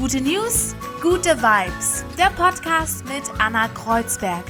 Gute News, gute Vibes. Der Podcast mit Anna Kreuzberg.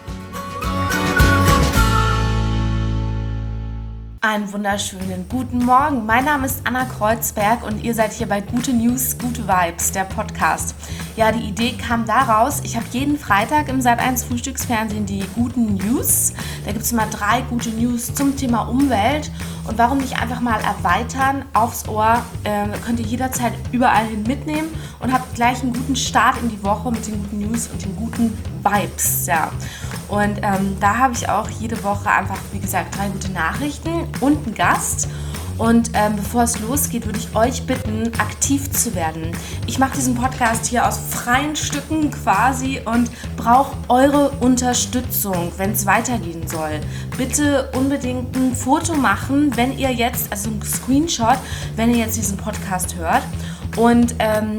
Einen wunderschönen guten Morgen. Mein Name ist Anna Kreuzberg und ihr seid hier bei Gute News, gute Vibes, der Podcast. Ja, die Idee kam daraus, ich habe jeden Freitag im Sat.1 Frühstücksfernsehen die guten News. Da gibt es immer 3 gute News zum Thema Umwelt. Und warum nicht einfach mal erweitern aufs Ohr, könnt ihr jederzeit überall hin mitnehmen und habt gleich einen guten Start in die Woche mit den guten News und den guten Vibes. Ja. Und da habe ich auch jede Woche einfach, wie gesagt, 3 gute Nachrichten und einen Gast. Und bevor es losgeht, würde ich euch bitten, aktiv zu werden. Ich mache diesen Podcast hier aus freien Stücken quasi und brauche eure Unterstützung, wenn es weitergehen soll. Bitte unbedingt ein Foto machen, wenn ihr jetzt, also ein Screenshot, wenn ihr jetzt diesen Podcast hört. Und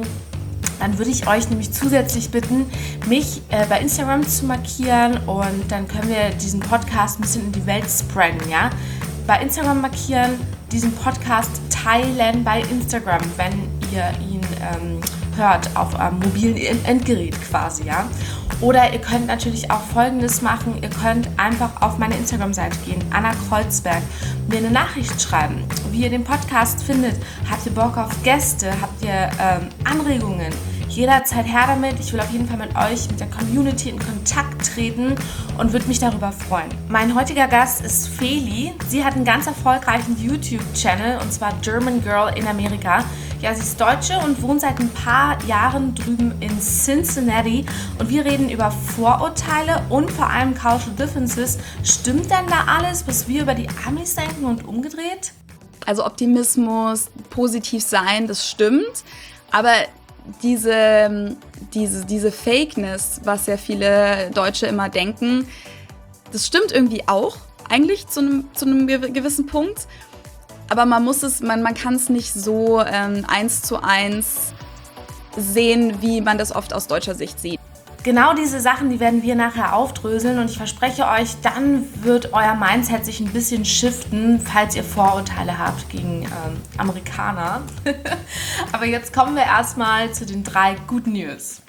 dann würde ich euch nämlich zusätzlich bitten, mich bei Instagram zu markieren und dann können wir diesen Podcast ein bisschen in die Welt spreaden, ja? Bei Instagram markieren, diesen Podcast teilen bei Instagram, wenn ihr ihn hört auf einem mobilen Endgerät quasi, ja. Oder ihr könnt natürlich auch Folgendes machen, ihr könnt einfach auf meine Instagram-Seite gehen, Anna Kreuzberg, mir eine Nachricht schreiben, wie ihr den Podcast findet. Habt ihr Bock auf Gäste? Habt ihr Anregungen? Jederzeit her damit. Ich will auf jeden Fall mit euch, mit der Community in Kontakt treten und würde mich darüber freuen. Mein heutiger Gast ist Feli. Sie hat einen ganz erfolgreichen YouTube-Channel und zwar German Girl in Amerika. Ja, sie ist Deutsche und wohnt seit ein paar Jahren drüben in Cincinnati und wir reden über Vorurteile und vor allem Cultural Differences. Stimmt denn da alles, was wir über die Amis denken und umgedreht? Also Optimismus, positiv sein, das stimmt, aber diese Fakeness, was ja viele Deutsche immer denken, das stimmt irgendwie auch, eigentlich zu einem gewissen Punkt. Aber man kann es nicht so 1:1 sehen, wie man das oft aus deutscher Sicht sieht. Genau diese Sachen, die werden wir nachher aufdröseln und ich verspreche euch, dann wird euer Mindset sich ein bisschen shiften, falls ihr Vorurteile habt gegen Amerikaner. Aber jetzt kommen wir erstmal zu den 3 guten News.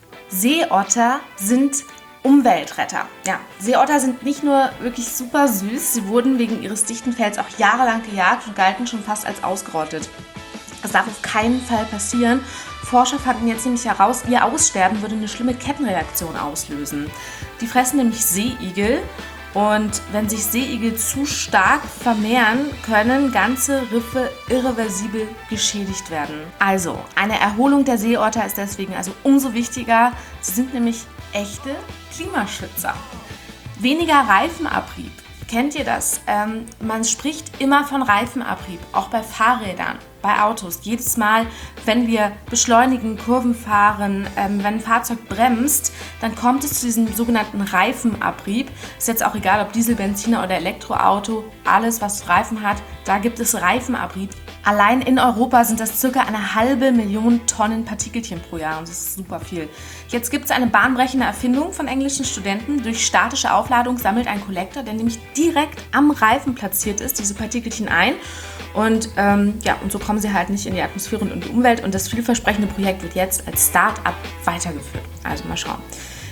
Seeotter sind Umweltretter. Ja, Seeotter sind nicht nur wirklich super süß, sie wurden wegen ihres dichten Fells auch jahrelang gejagt und galten schon fast als ausgerottet. Das darf auf keinen Fall passieren. Forscher fanden jetzt nämlich heraus, ihr Aussterben würde eine schlimme Kettenreaktion auslösen. Die fressen nämlich Seeigel und wenn sich Seeigel zu stark vermehren, können ganze Riffe irreversibel geschädigt werden. Also, eine Erholung der Seeotter ist deswegen also umso wichtiger. Sie sind nämlich echte Klimaschützer. Weniger Reifenabrieb. Kennt ihr das? Man spricht immer von Reifenabrieb, auch bei Fahrrädern, bei Autos. Jedes Mal, wenn wir beschleunigen, Kurven fahren, wenn ein Fahrzeug bremst, dann kommt es zu diesem sogenannten Reifenabrieb. Ist jetzt auch egal, ob Diesel, Benziner oder Elektroauto, alles, was Reifen hat, da gibt es Reifenabrieb. Allein in Europa sind das ca. 500.000 Tonnen Partikelchen pro Jahr und das ist super viel. Jetzt gibt es eine bahnbrechende Erfindung von englischen Studenten. Durch statische Aufladung sammelt ein Kollektor, der nämlich direkt am Reifen platziert ist, diese Partikelchen ein. Und und so kommen sie halt nicht in die Atmosphäre und in die Umwelt. Und das vielversprechende Projekt wird jetzt als Start-up weitergeführt. Also mal schauen.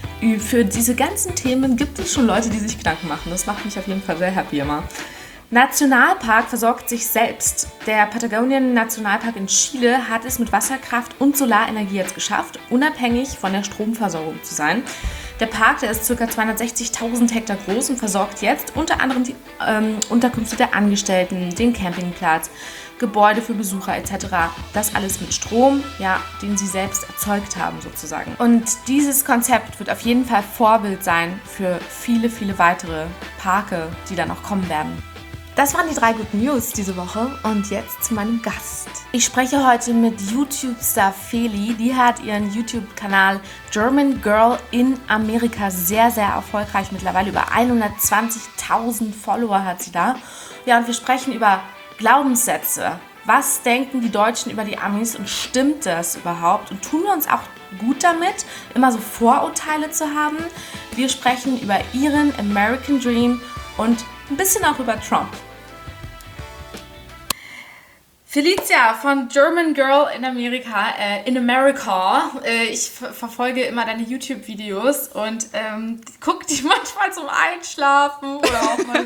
Für diese ganzen Themen gibt es schon Leute, die sich Gedanken machen. Das macht mich auf jeden Fall sehr happy immer. Nationalpark versorgt sich selbst. Der Patagonien Nationalpark in Chile hat es mit Wasserkraft und Solarenergie jetzt geschafft, unabhängig von der Stromversorgung zu sein. Der Park, der ist ca. 260.000 Hektar groß und versorgt jetzt unter anderem die Unterkünfte der Angestellten, den Campingplatz, Gebäude für Besucher etc. Das alles mit Strom, ja, den sie selbst erzeugt haben sozusagen. Und dieses Konzept wird auf jeden Fall Vorbild sein für viele, viele weitere Parke, die dann noch kommen werden. Das waren die 3 guten News diese Woche und jetzt zu meinem Gast. Ich spreche heute mit YouTube-Star Feli. Die hat ihren YouTube-Kanal German Girl in Amerika sehr, sehr erfolgreich. Mittlerweile über 120.000 Follower hat sie da. Ja, und wir sprechen über Glaubenssätze. Was denken die Deutschen über die Amis und stimmt das überhaupt? Und tun wir uns auch gut damit, immer so Vorurteile zu haben? Wir sprechen über ihren American Dream und ein bisschen auch über Trump. Felicia von German Girl in America, ich verfolge immer deine YouTube-Videos und gucke die manchmal zum Einschlafen oder auch mal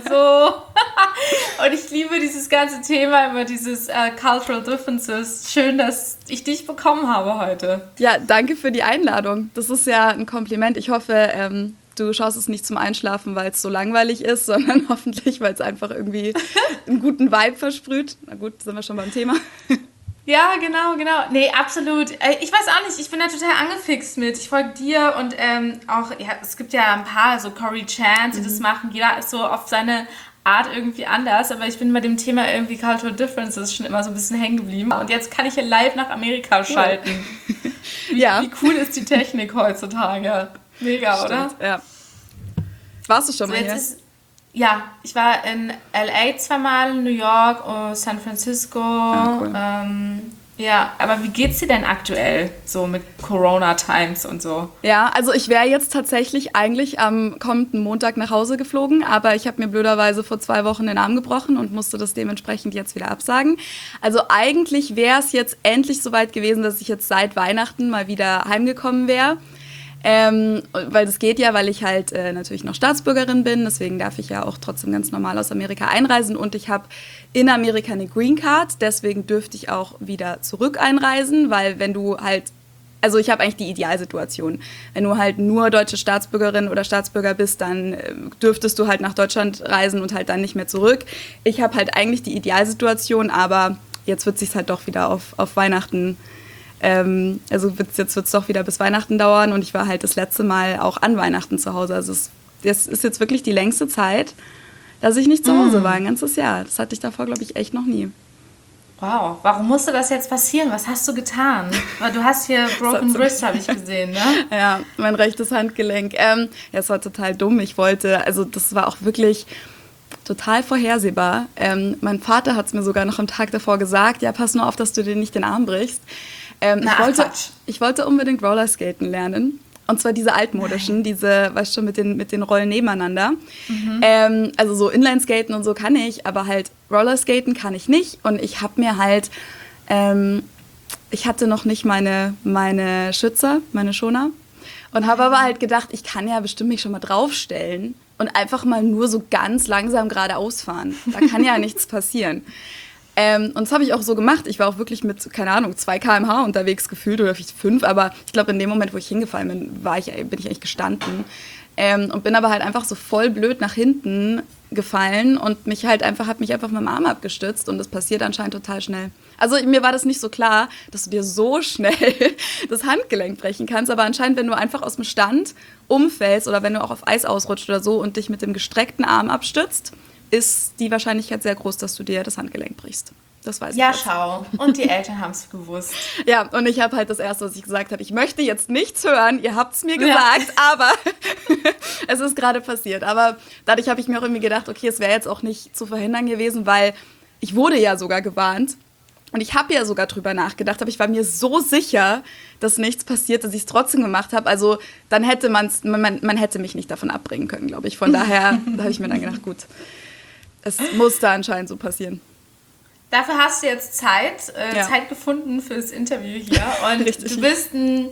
so. Und ich liebe dieses ganze Thema, immer dieses Cultural Differences. Schön, dass ich dich bekommen habe heute. Ja, danke für die Einladung. Das ist ja ein Kompliment. Ich hoffe, du schaust es nicht zum Einschlafen, weil es so langweilig ist, sondern hoffentlich, weil es einfach irgendwie einen guten Vibe versprüht. Na gut, sind wir schon beim Thema. Ja, genau. Nee, absolut. Ich weiß auch nicht, ich bin da total angefixt mit. Ich folge dir und auch, ja, es gibt ja ein paar, so Corey Chance, die das machen. Jeder ist so auf seine Art irgendwie anders, aber ich bin bei dem Thema irgendwie Cultural Differences schon immer so ein bisschen hängen geblieben. Und jetzt kann ich hier live nach Amerika schalten. Wie cool ist die Technik heutzutage? Mega, stimmt, oder? Ja. Warst du schon mal hier? Ja, ich war in LA zweimal, New York, San Francisco. Cool. Ja, aber wie geht's dir denn aktuell so mit Corona-Times und so? Ja, also ich wäre jetzt tatsächlich eigentlich am kommenden Montag nach Hause geflogen, aber ich habe mir blöderweise vor 2 Wochen den Arm gebrochen und musste das dementsprechend jetzt wieder absagen. Also eigentlich wäre es jetzt endlich soweit gewesen, dass ich jetzt seit Weihnachten mal wieder heimgekommen wäre. Weil das geht ja, weil ich halt natürlich noch Staatsbürgerin bin, deswegen darf ich ja auch trotzdem ganz normal aus Amerika einreisen und ich habe in Amerika eine Green Card, deswegen dürfte ich auch wieder zurück einreisen, weil wenn du halt, also ich habe eigentlich die Idealsituation, wenn du halt nur deutsche Staatsbürgerin oder Staatsbürger bist, dann dürftest du halt nach Deutschland reisen und halt dann nicht mehr zurück. Ich habe halt eigentlich die Idealsituation, aber jetzt wird es sich halt doch wieder auf Weihnachten also jetzt wird es doch wieder bis Weihnachten dauern und ich war halt das letzte Mal auch an Weihnachten zu Hause. Also das ist jetzt wirklich die längste Zeit, dass ich nicht zu Hause war, ein ganzes Jahr. Das hatte ich davor, glaube ich, echt noch nie. Wow, warum musste das jetzt passieren? Was hast du getan? Weil du hast hier Broken Wrist, habe ich gesehen, ne? Ja, mein rechtes Handgelenk. Ja, es war total dumm. Also das war auch wirklich total vorhersehbar. Mein Vater hat es mir sogar noch am Tag davor gesagt, ja, pass nur auf, dass du dir nicht den Arm brichst. Ich wollte unbedingt Rollerskaten lernen. Und zwar diese altmodischen, weißt du, mit den Rollen nebeneinander. Also so Inlineskaten und so kann ich, aber halt Rollerskaten kann ich nicht. Und ich habe mir halt, ich hatte noch nicht meine Schützer, meine Schoner. Und habe aber halt gedacht, ich kann ja bestimmt mich schon mal draufstellen und einfach mal nur so ganz langsam geradeaus fahren. Da kann ja nichts passieren. Und das habe ich auch so gemacht. Ich war auch wirklich mit, keine Ahnung, 2 km/h unterwegs gefühlt oder vielleicht 5. Aber ich glaube, in dem Moment, wo ich hingefallen bin, bin ich eigentlich gestanden. Und bin aber halt einfach so voll blöd nach hinten gefallen und habe mich einfach mit dem Arm abgestützt. Und das passiert anscheinend total schnell. Also mir war das nicht so klar, dass du dir so schnell das Handgelenk brechen kannst. Aber anscheinend, wenn du einfach aus dem Stand umfällst oder wenn du auch auf Eis ausrutscht oder so und dich mit dem gestreckten Arm abstützt, ist die Wahrscheinlichkeit sehr groß, dass du dir das Handgelenk brichst. Das weiß ich. Ja, schau. Und die Eltern haben es gewusst. Ja, und ich habe halt das Erste, was ich gesagt habe, ich möchte jetzt nichts hören, ihr habt es mir gesagt, aber es ist gerade passiert. Aber dadurch habe ich mir auch irgendwie gedacht, okay, es wäre jetzt auch nicht zu verhindern gewesen, weil ich wurde ja sogar gewarnt. Und ich habe ja sogar drüber nachgedacht, aber ich war mir so sicher, dass nichts passiert, dass ich es trotzdem gemacht habe. Also dann hätte man hätte mich nicht davon abbringen können, glaube ich. Von daher habe ich mir dann gedacht, gut, es musste anscheinend so passieren. Dafür hast du jetzt Zeit gefunden für das Interview hier. Und du bist ein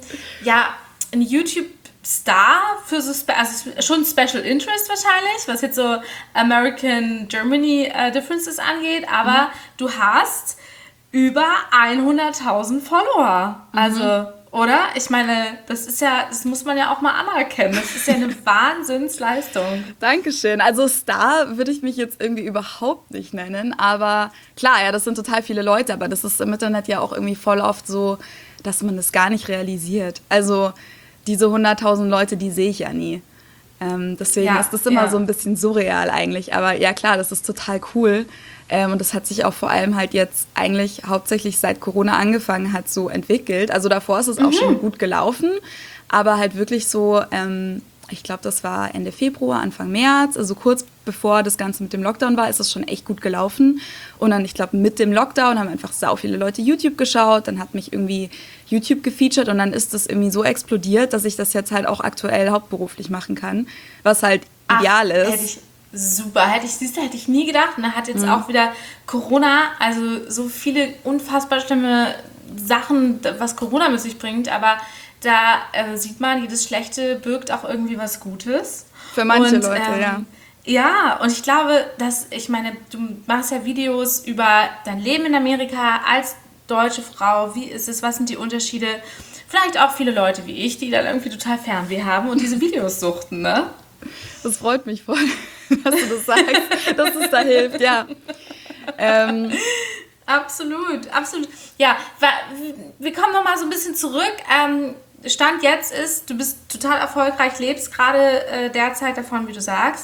YouTube-Star für so also schon Special Interest wahrscheinlich, was jetzt so American Germany Differences angeht. Aber du hast über 100.000 Follower. Also, oder? Ich meine, das muss man ja auch mal anerkennen. Das ist ja eine Wahnsinnsleistung. Dankeschön. Also Star würde ich mich jetzt irgendwie überhaupt nicht nennen. Aber klar, ja, das sind total viele Leute. Aber das ist im Internet ja auch irgendwie voll oft so, dass man das gar nicht realisiert. Also diese 100.000 Leute, die sehe ich ja nie. Deswegen ist das immer so ein bisschen surreal eigentlich. Aber ja, klar, das ist total cool. Und das hat sich auch vor allem halt jetzt eigentlich hauptsächlich seit Corona angefangen hat so entwickelt. Also davor ist es auch schon gut gelaufen, aber halt wirklich so, ich glaube, das war Ende Februar, Anfang März, also kurz bevor das Ganze mit dem Lockdown war, ist es schon echt gut gelaufen. Und dann, ich glaube, mit dem Lockdown haben einfach sau viele Leute YouTube geschaut, dann hat mich irgendwie YouTube gefeatured und dann ist das irgendwie so explodiert, dass ich das jetzt halt auch aktuell hauptberuflich machen kann, was halt ideal ist. Super, hätte ich nie gedacht. Und da hat jetzt auch wieder Corona, also so viele unfassbar schlimme Sachen, was Corona mit sich bringt, aber da sieht man, jedes Schlechte birgt auch irgendwie was Gutes. Für manche Leute, ja. Ja, und ich glaube, du machst ja Videos über dein Leben in Amerika als deutsche Frau. Wie ist es? Was sind die Unterschiede? Vielleicht auch viele Leute wie ich, die dann irgendwie total Fernweh haben und diese Videos suchten, ne? Das freut mich voll, dass du das sagst, dass es da hilft, ja. Absolut. Ja, wir kommen nochmal so ein bisschen zurück. Stand jetzt ist, du bist total erfolgreich, lebst gerade derzeit davon, wie du sagst.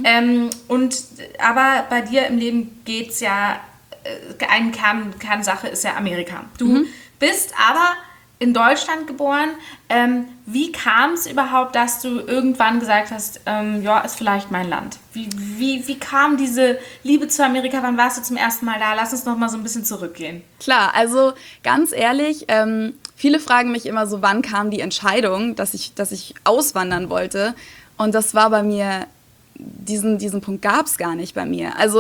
Aber bei dir im Leben geht es ja, eine Kernsache ist ja Amerika. Du bist aber in Deutschland geboren. Wie kam es überhaupt, dass du irgendwann gesagt hast, ja, ist vielleicht mein Land? Wie kam diese Liebe zu Amerika? Wann warst du zum ersten Mal da? Lass uns noch mal so ein bisschen zurückgehen. Klar, also ganz ehrlich, viele fragen mich immer so, wann kam die Entscheidung, dass ich auswandern wollte? Und das war bei mir, diesen Punkt gab es gar nicht bei mir. Also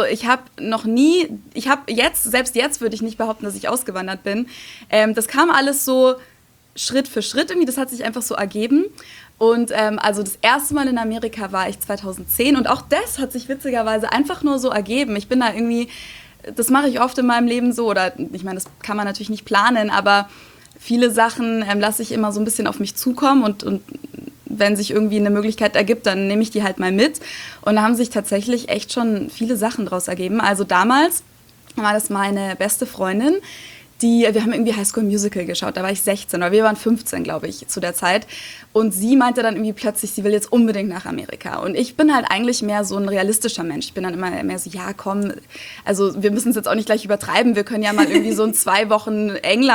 selbst jetzt würde ich nicht behaupten, dass ich ausgewandert bin. Das kam alles so Schritt für Schritt irgendwie, das hat sich einfach so ergeben. Und also das erste Mal in Amerika war ich 2010 und auch das hat sich witzigerweise einfach nur so ergeben. Ich bin da irgendwie, das mache ich oft in meinem Leben so, oder ich meine, das kann man natürlich nicht planen, aber viele Sachen lasse ich immer so ein bisschen auf mich zukommen und wenn sich irgendwie eine Möglichkeit ergibt, dann nehme ich die halt mal mit. Und da haben sich tatsächlich echt schon viele Sachen draus ergeben. Also damals war das meine beste Freundin, wir haben irgendwie High School Musical geschaut, da war ich 16 oder wir waren 15, glaube ich, zu der Zeit. Und sie meinte dann irgendwie plötzlich, sie will jetzt unbedingt nach Amerika. Und ich bin halt eigentlich mehr so ein realistischer Mensch. Ich bin dann immer mehr so, ja komm, also wir müssen es jetzt auch nicht gleich übertreiben. Wir können ja mal irgendwie so eine 2 Wochen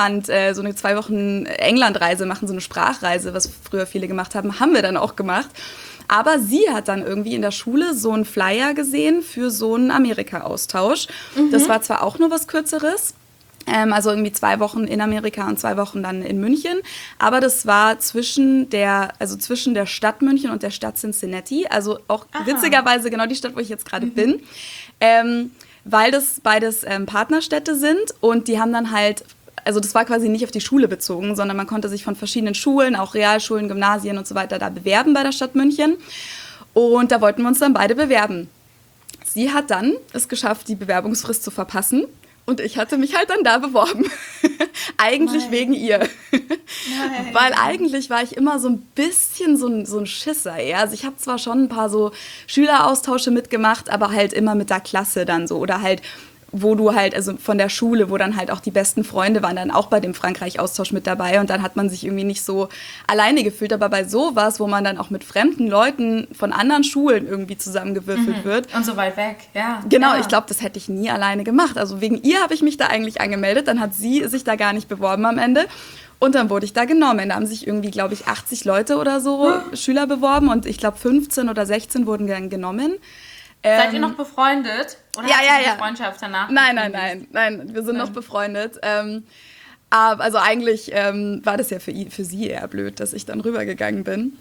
England-Reise machen, so eine Sprachreise, was früher viele gemacht haben, haben wir dann auch gemacht. Aber sie hat dann irgendwie in der Schule so einen Flyer gesehen für so einen Amerika-Austausch. Das war zwar auch nur was Kürzeres, also irgendwie 2 Wochen in Amerika und 2 Wochen dann in München. Aber das war zwischen der Stadt München und der Stadt Cincinnati. Also auch witzigerweise genau die Stadt, wo ich jetzt gerade bin. Weil das beides Partnerstädte sind. Und die haben dann halt, also das war quasi nicht auf die Schule bezogen, sondern man konnte sich von verschiedenen Schulen, auch Realschulen, Gymnasien und so weiter, da bewerben bei der Stadt München. Und da wollten wir uns dann beide bewerben. Sie hat dann es geschafft, die Bewerbungsfrist zu verpassen. Und ich hatte mich halt dann da beworben. Eigentlich wegen ihr. Weil eigentlich war ich immer so ein bisschen so ein Schisser. Ja? Also ich habe zwar schon ein paar so Schüleraustausche mitgemacht, aber halt immer mit der Klasse dann so. Oder halt, wo du halt, also von der Schule, wo dann halt auch die besten Freunde waren, dann auch bei dem Frankreich-Austausch mit dabei. Und dann hat man sich irgendwie nicht so alleine gefühlt. Aber bei sowas, wo man dann auch mit fremden Leuten von anderen Schulen irgendwie zusammengewürfelt wird. Und so weit weg, ja. Genau, ja. Ich glaube, das hätte ich nie alleine gemacht. Also wegen ihr habe ich mich da eigentlich angemeldet. Dann hat sie sich da gar nicht beworben am Ende. Und dann wurde ich da genommen. Da haben sich irgendwie, glaube ich, 80 Leute oder so Schüler beworben. Und ich glaube, 15 oder 16 wurden dann genommen. Seid ihr noch befreundet? Oder ja, hat sich ja. die Freundschaft danach? Nein, wir sind noch befreundet. Aber also eigentlich war das ja für sie eher blöd, dass ich dann rübergegangen bin.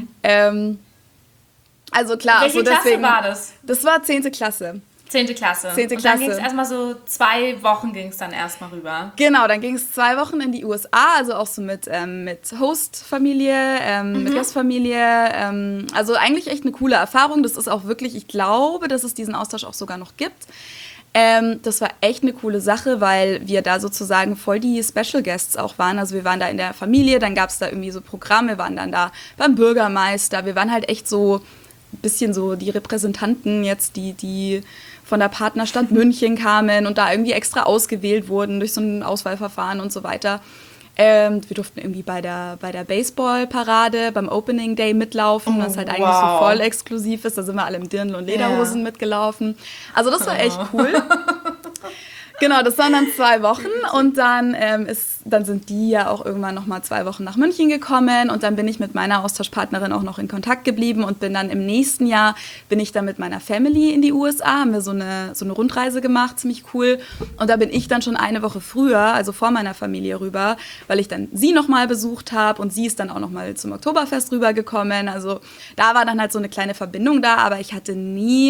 Also klar. Welche Klasse war das? Das war 10. Klasse. 10. Klasse. Und dann ging es erstmal so 2 Wochen ging es dann erstmal rüber. Genau, dann ging es 2 Wochen in die USA, also auch so mit Host-Familie, mit Gastfamilie. Also eigentlich echt eine coole Erfahrung. Das ist auch wirklich, ich glaube, dass es diesen Austausch auch sogar noch gibt. Das war echt eine coole Sache, weil wir da sozusagen voll die Special Guests auch waren. Also wir waren da in der Familie, dann gab es da irgendwie so Programme, wir waren dann da beim Bürgermeister. Wir waren halt echt so ein bisschen so die Repräsentanten jetzt, die von der Partnerstadt München kamen und da irgendwie extra ausgewählt wurden durch so ein Auswahlverfahren und so weiter. Wir durften irgendwie bei der Baseball-Parade, beim Opening Day mitlaufen, was halt eigentlich so voll exklusiv ist. Da sind wir alle im Dirndl und Lederhosen mitgelaufen. Also das war echt cool. Genau, das waren dann 2 Wochen und dann sind die ja auch irgendwann nochmal 2 Wochen nach München gekommen und dann bin ich mit meiner Austauschpartnerin auch noch in Kontakt geblieben und bin dann im nächsten Jahr, bin ich dann mit meiner Family in die USA, haben wir so eine Rundreise gemacht, ziemlich cool und da bin ich dann schon eine Woche früher, also vor meiner Familie rüber, weil ich dann sie nochmal besucht habe und sie ist dann auch nochmal zum Oktoberfest rübergekommen, also da war dann halt so eine kleine Verbindung da, aber ich hatte nie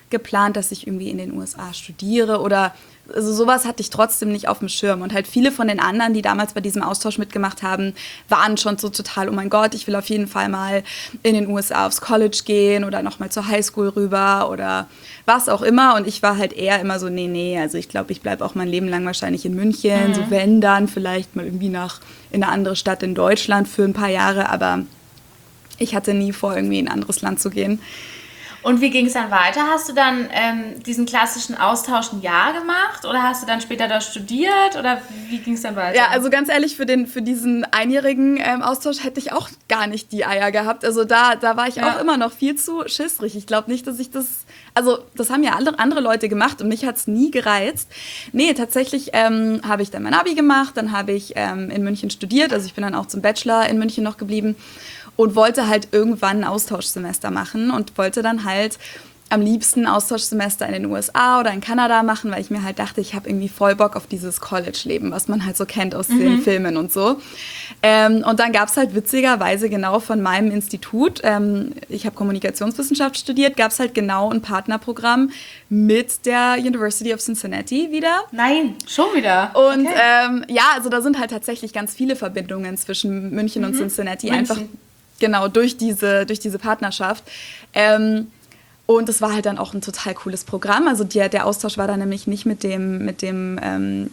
geplant, dass ich irgendwie in den USA studiere oder also sowas hatte ich trotzdem nicht auf dem Schirm. Und halt viele von den anderen, die damals bei diesem Austausch mitgemacht haben, waren schon so total, oh mein Gott, ich will auf jeden Fall mal in den USA aufs College gehen oder nochmal zur Highschool rüber oder was auch immer. Und ich war halt eher immer so, nee, also ich glaube, ich bleibe auch mein Leben lang wahrscheinlich in München. So wenn dann vielleicht mal irgendwie in eine andere Stadt in Deutschland für ein paar Jahre. Aber ich hatte nie vor, irgendwie in ein anderes Land zu gehen. Und wie ging es dann weiter? Hast du dann diesen klassischen Austausch ein Jahr gemacht oder hast du dann später da studiert oder wie ging es dann weiter? Ja, also ganz ehrlich, für diesen einjährigen Austausch hätte ich auch gar nicht die Eier gehabt. Also da war ich auch immer noch viel zu schissrig. Ich glaube nicht, dass ich das haben ja andere Leute gemacht und mich hat es nie gereizt. Nee, tatsächlich habe ich dann mein Abi gemacht, dann habe ich in München studiert, also ich bin dann auch zum Bachelor in München noch geblieben. Und wollte halt irgendwann ein Austauschsemester machen und wollte dann halt am liebsten ein Austauschsemester in den USA oder in Kanada machen, weil ich mir halt dachte, ich habe irgendwie voll Bock auf dieses College-Leben, was man halt so kennt aus den Filmen und so. Und dann gab es halt witzigerweise genau von meinem Institut, ich habe Kommunikationswissenschaft studiert, gab es halt genau ein Partnerprogramm mit der University of Cincinnati wieder. Nein, schon wieder? Und ja, also da sind halt tatsächlich ganz viele Verbindungen zwischen München und Cincinnati, einfach genau durch diese Partnerschaft. Und es war halt dann auch ein total cooles Programm. Also der Austausch war dann nämlich nicht mit dem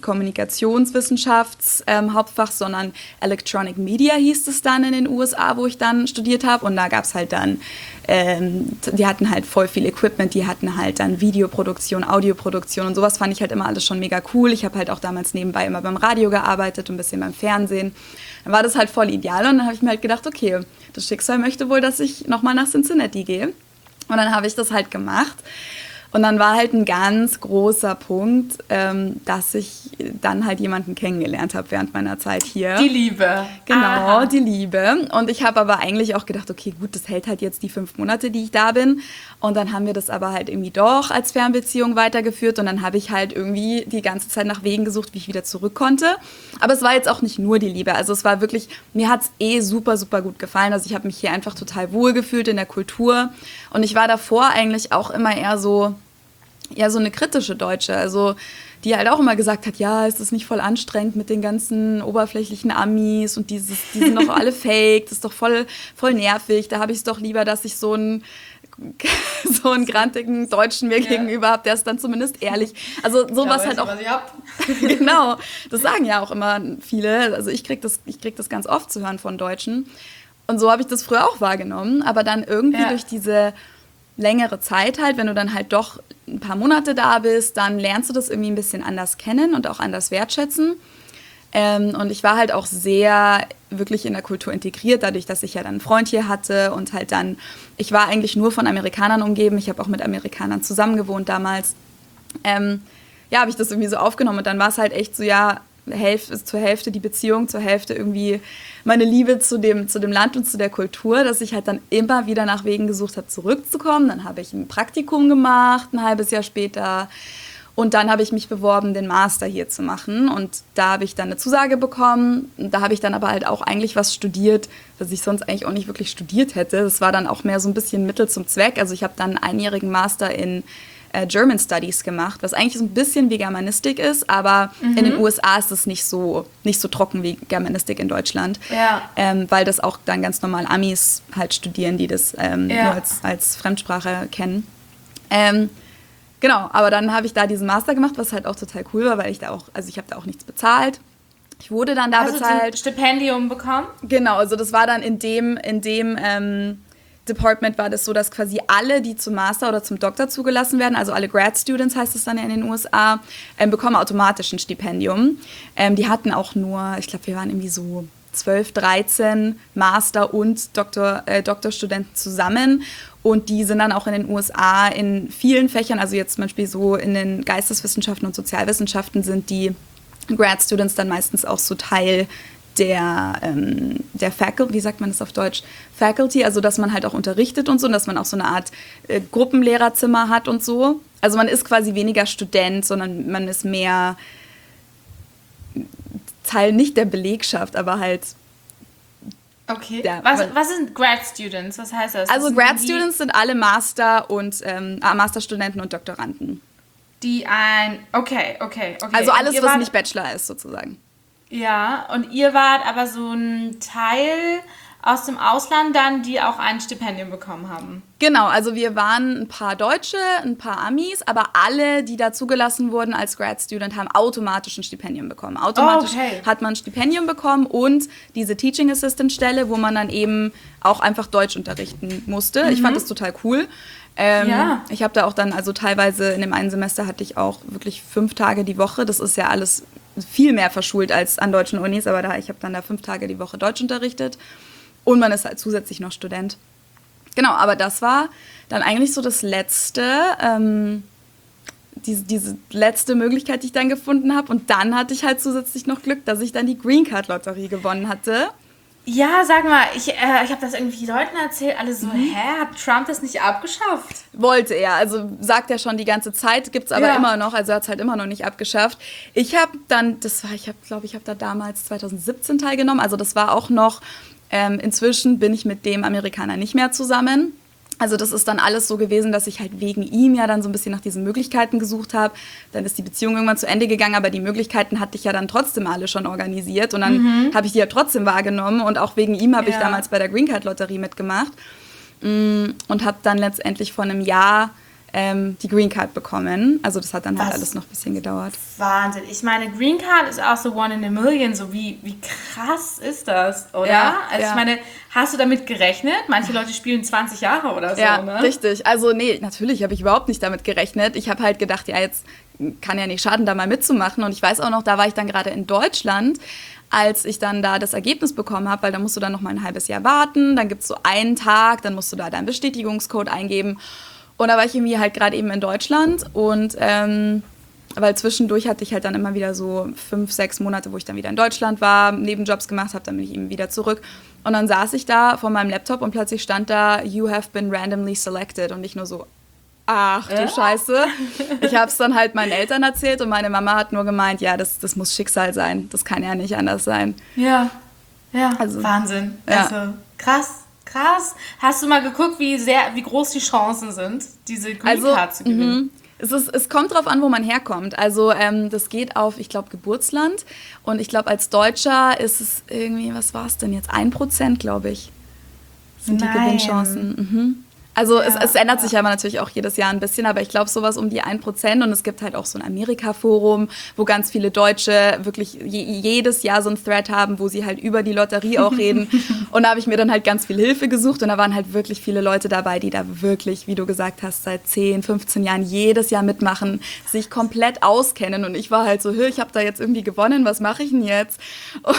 Kommunikationswissenschafts-Hauptfach, sondern Electronic Media hieß es dann in den USA, wo ich dann studiert habe. Und da gab es halt dann, die hatten halt voll viel Equipment, die hatten halt dann Videoproduktion, Audioproduktion und sowas fand ich halt immer alles schon mega cool. Ich habe halt auch damals nebenbei immer beim Radio gearbeitet und ein bisschen beim Fernsehen. Dann war das halt voll ideal und dann habe ich mir halt gedacht, okay, das Schicksal möchte wohl, dass ich nochmal nach Cincinnati gehe. Und dann habe ich das halt gemacht. Und dann war halt ein ganz großer Punkt, dass ich dann halt jemanden kennengelernt habe während meiner Zeit hier. Die Liebe. Genau, Aha. die Liebe. Und ich habe aber eigentlich auch gedacht, okay, gut, das hält halt jetzt die 5 Monate, die ich da bin. Und dann haben wir das aber halt irgendwie doch als Fernbeziehung weitergeführt. Und dann habe ich halt irgendwie die ganze Zeit nach Wegen gesucht, wie ich wieder zurück konnte. Aber es war jetzt auch nicht nur die Liebe. Also es war wirklich, mir hat es super, super gut gefallen. Also ich habe mich hier einfach total wohl gefühlt in der Kultur. Und ich war davor eigentlich auch immer eher so eine kritische Deutsche, also die halt auch immer gesagt hat, ja, ist das nicht voll anstrengend mit den ganzen oberflächlichen Amis und die sind doch alle fake, das ist doch voll nervig, da habe ich es doch lieber, dass ich so einen grantigen Deutschen mir gegenüber habe, der ist dann zumindest ehrlich. Also sowas halt auch. Genau, das sagen ja auch immer viele, also ich krieg das ganz oft zu hören von Deutschen und so habe ich das früher auch wahrgenommen, aber dann irgendwie durch diese längere Zeit halt, wenn du dann halt doch ein paar Monate da bist, dann lernst du das irgendwie ein bisschen anders kennen und auch anders wertschätzen. Und ich war halt auch sehr wirklich in der Kultur integriert, dadurch, dass ich ja dann einen Freund hier hatte und halt dann, ich war eigentlich nur von Amerikanern umgeben, ich habe auch mit Amerikanern zusammen gewohnt damals. Habe ich das irgendwie so aufgenommen und dann war es halt echt so, ja, zur Hälfte die Beziehung, zur Hälfte irgendwie meine Liebe zu dem Land und zu der Kultur, dass ich halt dann immer wieder nach Wegen gesucht habe, zurückzukommen. Dann habe ich ein Praktikum gemacht, ein halbes Jahr später. Und dann habe ich mich beworben, den Master hier zu machen. Und da habe ich dann eine Zusage bekommen. Da habe ich dann aber halt auch eigentlich was studiert, was ich sonst eigentlich auch nicht wirklich studiert hätte. Das war dann auch mehr so ein bisschen Mittel zum Zweck. Also ich habe dann einen einjährigen Master in German Studies gemacht, was eigentlich so ein bisschen wie Germanistik ist, aber in den USA ist es nicht so trocken wie Germanistik in Deutschland, weil das auch dann ganz normal Amis halt studieren, die das nur als Fremdsprache kennen. Genau, aber dann habe ich da diesen Master gemacht, was halt auch total cool war, weil ich habe da auch nichts bezahlt. Ich wurde dann da bezahlt. Hast du ein Stipendium bekommen? Genau, also das war dann in dem Department war das so, dass quasi alle, die zum Master oder zum Doktor zugelassen werden, also alle Grad Students heißt es dann in den USA, bekommen automatisch ein Stipendium. Die hatten auch nur, ich glaube, wir waren irgendwie so 12, 13 Master- und Doktorstudenten zusammen. Und die sind dann auch in den USA in vielen Fächern, also jetzt zum Beispiel so in den Geisteswissenschaften und Sozialwissenschaften sind die Grad Students dann meistens auch so Teil der Faculty, wie sagt man das auf Deutsch? Faculty, also dass man halt auch unterrichtet und so, und dass man auch so eine Art Gruppenlehrerzimmer hat und so. Also man ist quasi weniger Student, sondern man ist mehr Teil nicht der Belegschaft, aber halt Okay. Ja, was sind Grad Students? Was heißt das? Also Grad Students sind alle Master- und Masterstudenten und Doktoranden. Okay. Also alles, was nicht Bachelor ist, sozusagen. Ja, und ihr wart aber so ein Teil aus dem Ausland dann, die auch ein Stipendium bekommen haben. Genau, also wir waren ein paar Deutsche, ein paar Amis, aber alle, die da zugelassen wurden als Grad Student, haben automatisch ein Stipendium bekommen. Automatisch hat man ein Stipendium bekommen und diese Teaching Assistant Stelle, wo man dann eben auch einfach Deutsch unterrichten musste. Ich fand das total cool. Ich habe da auch dann, also teilweise in dem einen Semester hatte ich auch wirklich 5 Tage die Woche. Das ist ja alles viel mehr verschult als an deutschen Unis, aber ich habe dann da 5 Tage die Woche Deutsch unterrichtet. Und man ist halt zusätzlich noch Student. Genau, aber das war dann eigentlich so das letzte, diese letzte Möglichkeit, die ich dann gefunden habe. Und dann hatte ich halt zusätzlich noch Glück, dass ich dann die Green Card Lotterie gewonnen hatte. Ja, sag mal, ich habe das irgendwie Leuten erzählt, alle so, hat Trump das nicht abgeschafft? Wollte er, also sagt er schon die ganze Zeit, gibt es aber immer noch, also er hat es halt immer noch nicht abgeschafft. Ich habe dann, ich habe da damals 2017 teilgenommen, also das war auch noch, inzwischen bin ich mit dem Amerikaner nicht mehr zusammen. Also das ist dann alles so gewesen, dass ich halt wegen ihm ja dann so ein bisschen nach diesen Möglichkeiten gesucht habe. Dann ist die Beziehung irgendwann zu Ende gegangen, aber die Möglichkeiten hatte ich ja dann trotzdem alle schon organisiert. Und dann habe ich die ja trotzdem wahrgenommen. Und auch wegen ihm habe ich damals bei der Green Card Lotterie mitgemacht. Und habe dann letztendlich vor einem Jahr die Green Card bekommen. Also das hat dann halt alles noch ein bisschen gedauert. Wahnsinn. Ich meine, Green Card ist auch so one in a million. So wie krass ist das, oder? Ja, also ich meine, hast du damit gerechnet? Manche Leute spielen 20 Jahre oder so, ja, ne? Richtig. Also nee, natürlich habe ich überhaupt nicht damit gerechnet. Ich habe halt gedacht, ja, jetzt kann ja nicht schaden, da mal mitzumachen. Und ich weiß auch noch, da war ich dann gerade in Deutschland, als ich dann da das Ergebnis bekommen habe, weil da musst du dann noch mal ein halbes Jahr warten. Dann gibt es so einen Tag, dann musst du da deinen Bestätigungscode eingeben. Und da war ich irgendwie halt gerade eben in Deutschland und weil zwischendurch hatte ich halt dann immer wieder so 5, 6 Monate, wo ich dann wieder in Deutschland war, Nebenjobs gemacht habe, dann bin ich eben wieder zurück. Und dann saß ich da vor meinem Laptop und plötzlich stand da, you have been randomly selected. Und ich nur so, ach du Scheiße. Ich habe es dann halt meinen Eltern erzählt und meine Mama hat nur gemeint, ja, das muss Schicksal sein, das kann ja nicht anders sein. Ja, also, Wahnsinn. Ja. Also krass. Hast du mal geguckt, wie groß die Chancen sind, diese Green Card zu gewinnen? Es kommt drauf an, wo man herkommt. Also das geht auf, ich glaube, Geburtsland. Und ich glaube, als Deutscher ist es irgendwie, was war es denn jetzt? 1%, glaube ich, sind die Gewinnchancen. Also es ändert sich aber natürlich auch jedes Jahr ein bisschen, aber ich glaube sowas um die 1%. Und es gibt halt auch so ein Amerika-Forum, wo ganz viele Deutsche wirklich jedes Jahr so ein Thread haben, wo sie halt über die Lotterie auch reden. Und da habe ich mir dann halt ganz viel Hilfe gesucht und da waren halt wirklich viele Leute dabei, die da wirklich, wie du gesagt hast, seit 10, 15 Jahren jedes Jahr mitmachen, sich komplett auskennen. Und ich war halt so, ich habe da jetzt irgendwie gewonnen, was mache ich denn jetzt? Und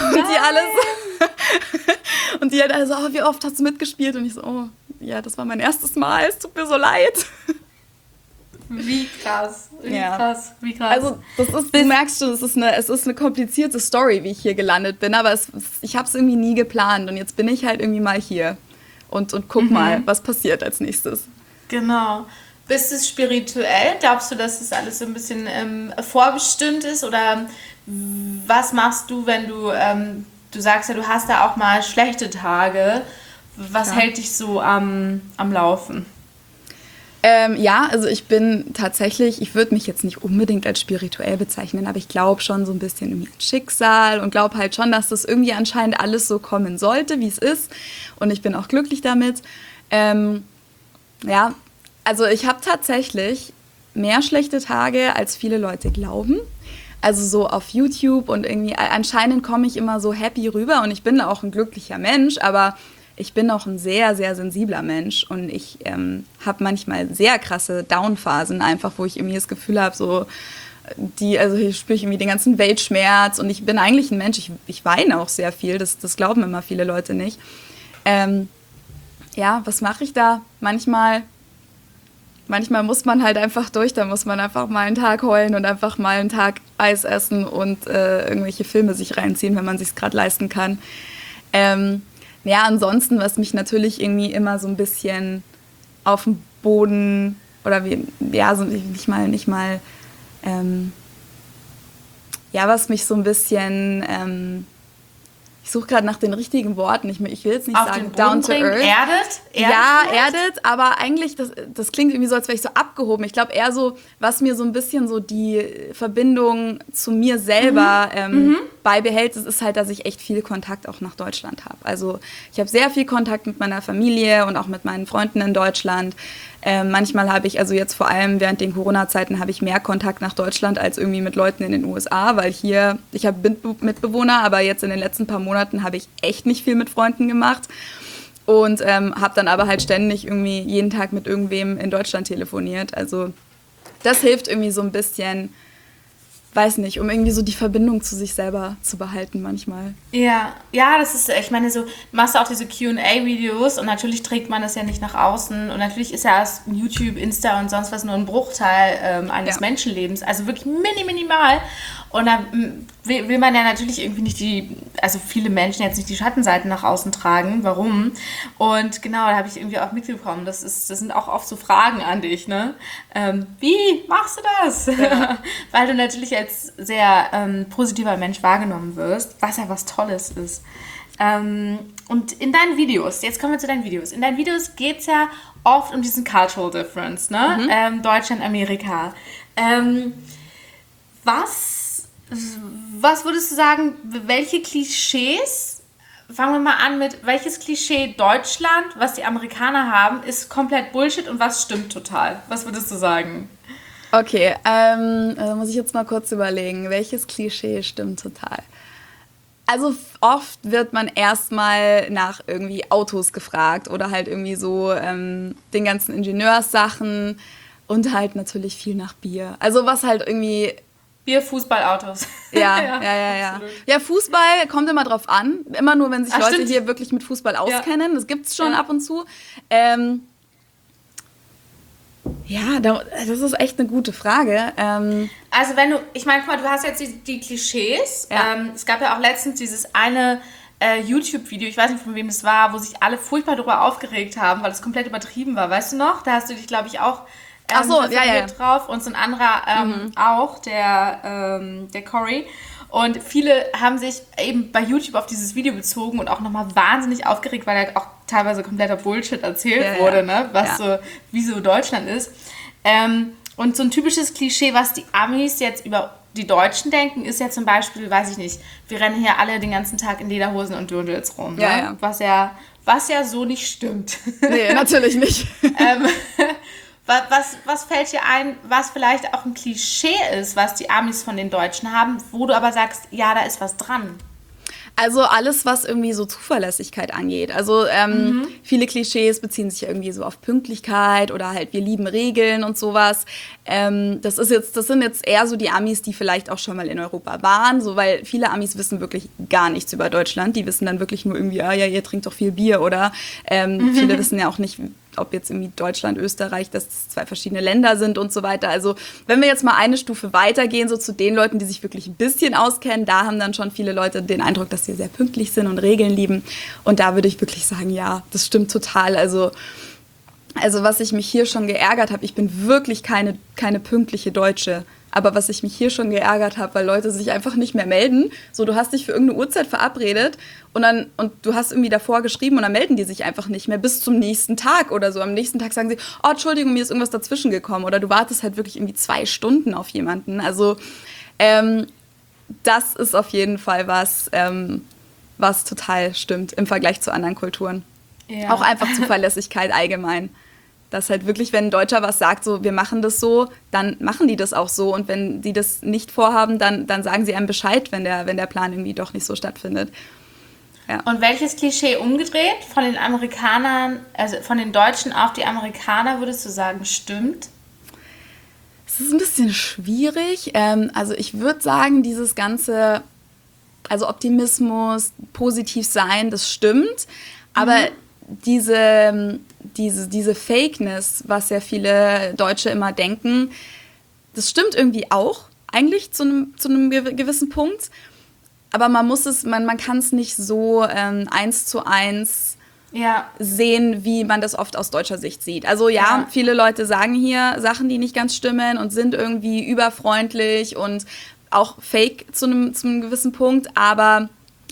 die halt alle so, wie oft hast du mitgespielt? Und ich so, oh, ja, das war mein erstes Mal, es tut mir so leid. Wie krass. Also du merkst schon, es ist eine komplizierte Story, wie ich hier gelandet bin, aber ich habe es irgendwie nie geplant und jetzt bin ich halt irgendwie mal hier und guck mal, was passiert als nächstes. Genau. Bist du spirituell? Glaubst du, dass das alles so ein bisschen vorbestimmt ist oder was machst du, wenn du sagst ja, du hast da auch mal schlechte Tage. Was hält dich so am Laufen? Also ich bin tatsächlich, ich würde mich jetzt nicht unbedingt als spirituell bezeichnen, aber ich glaube schon so ein bisschen irgendwie an Schicksal und glaube halt schon, dass das irgendwie anscheinend alles so kommen sollte, wie es ist. Und ich bin auch glücklich damit. Also ich habe tatsächlich mehr schlechte Tage, als viele Leute glauben. Also so auf YouTube und irgendwie, anscheinend komme ich immer so happy rüber und ich bin auch ein glücklicher Mensch, aber ich bin auch ein sehr, sehr sensibler Mensch und ich habe manchmal sehr krasse Down-Phasen einfach, wo ich irgendwie das Gefühl habe, so ich spüre irgendwie den ganzen Weltschmerz und ich bin eigentlich ein Mensch, ich weine auch sehr viel, das glauben immer viele Leute nicht. Was mache ich da? Manchmal muss man halt einfach durch, da muss man einfach mal einen Tag heulen und einfach mal einen Tag Eis essen und irgendwelche Filme sich reinziehen, wenn man sich's gerade leisten kann. Ansonsten, was mich natürlich irgendwie immer so ein bisschen auf dem Boden oder was mich so ein bisschen, ich suche gerade nach den richtigen Worten. Ich will jetzt nicht auf sagen den down to earth. Erdet Ja, vielleicht? erdet, aber eigentlich, das klingt irgendwie so, als wäre ich so abgehoben. Ich glaube eher so, was mir so ein bisschen so die Verbindung zu mir selber beibehält, ist halt, dass ich echt viel Kontakt auch nach Deutschland habe. Also ich habe sehr viel Kontakt mit meiner Familie und auch mit meinen Freunden in Deutschland. Manchmal habe ich, also jetzt vor allem während den Corona-Zeiten, habe ich mehr Kontakt nach Deutschland als irgendwie mit Leuten in den USA, weil hier, ich habe Mitbewohner, aber jetzt in den letzten paar Monaten habe ich echt nicht viel mit Freunden gemacht und habe dann aber halt ständig irgendwie jeden Tag mit irgendwem in Deutschland telefoniert. Also das hilft irgendwie so ein bisschen, weiß nicht, um irgendwie so die Verbindung zu sich selber zu behalten manchmal. Ja, das ist, ich meine, so machst du auch diese Q&A-Videos und natürlich trägt man das ja nicht nach außen und natürlich ist ja erst YouTube, Insta und sonst was nur ein Bruchteil eines Menschenlebens, also wirklich minimal und da will man ja natürlich irgendwie nicht also viele Menschen jetzt nicht die Schattenseiten nach außen tragen, warum? Und genau, da habe ich irgendwie auch mitbekommen, das sind auch oft so Fragen an dich, ne? Wie machst du das? Ja. Weil du natürlich als sehr positiver Mensch wahrgenommen wirst, was ja was Tolles ist. Und in deinen Videos, jetzt kommen wir zu deinen Videos, in deinen Videos geht es ja oft um diesen Cultural Difference, ne? Deutschland, Amerika. Was würdest du sagen, welche Klischees, fangen wir mal an mit, welches Klischee Deutschland, was die Amerikaner haben, ist komplett Bullshit und was stimmt total? Was würdest du sagen? Okay, muss ich jetzt mal kurz überlegen, welches Klischee stimmt total? Also oft wird man erstmal nach irgendwie Autos gefragt oder halt irgendwie so den ganzen Ingenieurssachen und halt natürlich viel nach Bier. Also was halt irgendwie... Bier, Fußball, Autos. Ja. Ja, Fußball kommt immer drauf an. Immer nur, wenn sich Leute stimmt. hier wirklich mit Fußball auskennen. Das gibt's schon ab und zu. Ja, das ist echt eine gute Frage. Also ich meine, guck mal, du hast jetzt die Klischees. Ja. Es gab ja auch letztens dieses eine YouTube-Video, ich weiß nicht, von wem es war, wo sich alle furchtbar darüber aufgeregt haben, weil es komplett übertrieben war. Weißt du noch? Da hast du dich, glaube ich, auch drauf und so ein anderer auch, der Cory. Und viele haben sich eben bei YouTube auf dieses Video bezogen und auch nochmal wahnsinnig aufgeregt, weil da auch teilweise kompletter Bullshit erzählt wurde, ne? Wie so Deutschland ist. Und so ein typisches Klischee, was die Amis jetzt über die Deutschen denken, ist ja zum Beispiel, weiß ich nicht, wir rennen hier alle den ganzen Tag in Lederhosen und Dirndls rum. Ne? Was ja so nicht stimmt. Nee, natürlich nicht. Was fällt dir ein, was vielleicht auch ein Klischee ist, was die Amis von den Deutschen haben, wo du aber sagst, ja, da ist was dran? Also alles, was irgendwie so Zuverlässigkeit angeht. Also viele Klischees beziehen sich irgendwie so auf Pünktlichkeit oder halt wir lieben Regeln und sowas. Das sind jetzt eher so die Amis, die vielleicht auch schon mal in Europa waren, so, weil viele Amis wissen wirklich gar nichts über Deutschland. Die wissen dann wirklich nur irgendwie, ihr trinkt doch viel Bier oder viele wissen ja auch nicht, ob jetzt irgendwie Deutschland, Österreich, dass das zwei verschiedene Länder sind und so weiter. Also wenn wir jetzt mal eine Stufe weitergehen, so zu den Leuten, die sich wirklich ein bisschen auskennen, da haben dann schon viele Leute den Eindruck, dass sie sehr pünktlich sind und Regeln lieben. Und da würde ich wirklich sagen, ja, das stimmt total. Also was ich mich hier schon geärgert habe, ich bin wirklich keine pünktliche Deutsche. Aber was ich mich hier schon geärgert habe, weil Leute sich einfach nicht mehr melden. So, du hast dich für irgendeine Uhrzeit verabredet und du hast irgendwie davor geschrieben und dann melden die sich einfach nicht mehr bis zum nächsten Tag oder so. Am nächsten Tag sagen sie, oh, Entschuldigung, mir ist irgendwas dazwischen gekommen. Oder du wartest halt wirklich irgendwie 2 Stunden auf jemanden. Also das ist auf jeden Fall was total stimmt im Vergleich zu anderen Kulturen. Ja. Auch einfach Zuverlässigkeit allgemein. Dass halt wirklich, wenn ein Deutscher was sagt, so, wir machen das so, dann machen die das auch so. Und wenn die das nicht vorhaben, dann sagen sie einem Bescheid, wenn der Plan irgendwie doch nicht so stattfindet. Ja. Und welches Klischee umgedreht von den Amerikanern, also von den Deutschen auf die Amerikaner, würdest du sagen, stimmt? Es ist ein bisschen schwierig. Also ich würde sagen, dieses ganze, also Optimismus, positiv sein, das stimmt. Aber diese Fakeness, was ja viele Deutsche immer denken, das stimmt irgendwie auch, eigentlich zu einem gewissen Punkt. Aber man kann es nicht so 1:1 sehen, wie man das oft aus deutscher Sicht sieht. Also viele Leute sagen hier Sachen, die nicht ganz stimmen und sind irgendwie überfreundlich und auch fake zu einem gewissen Punkt, aber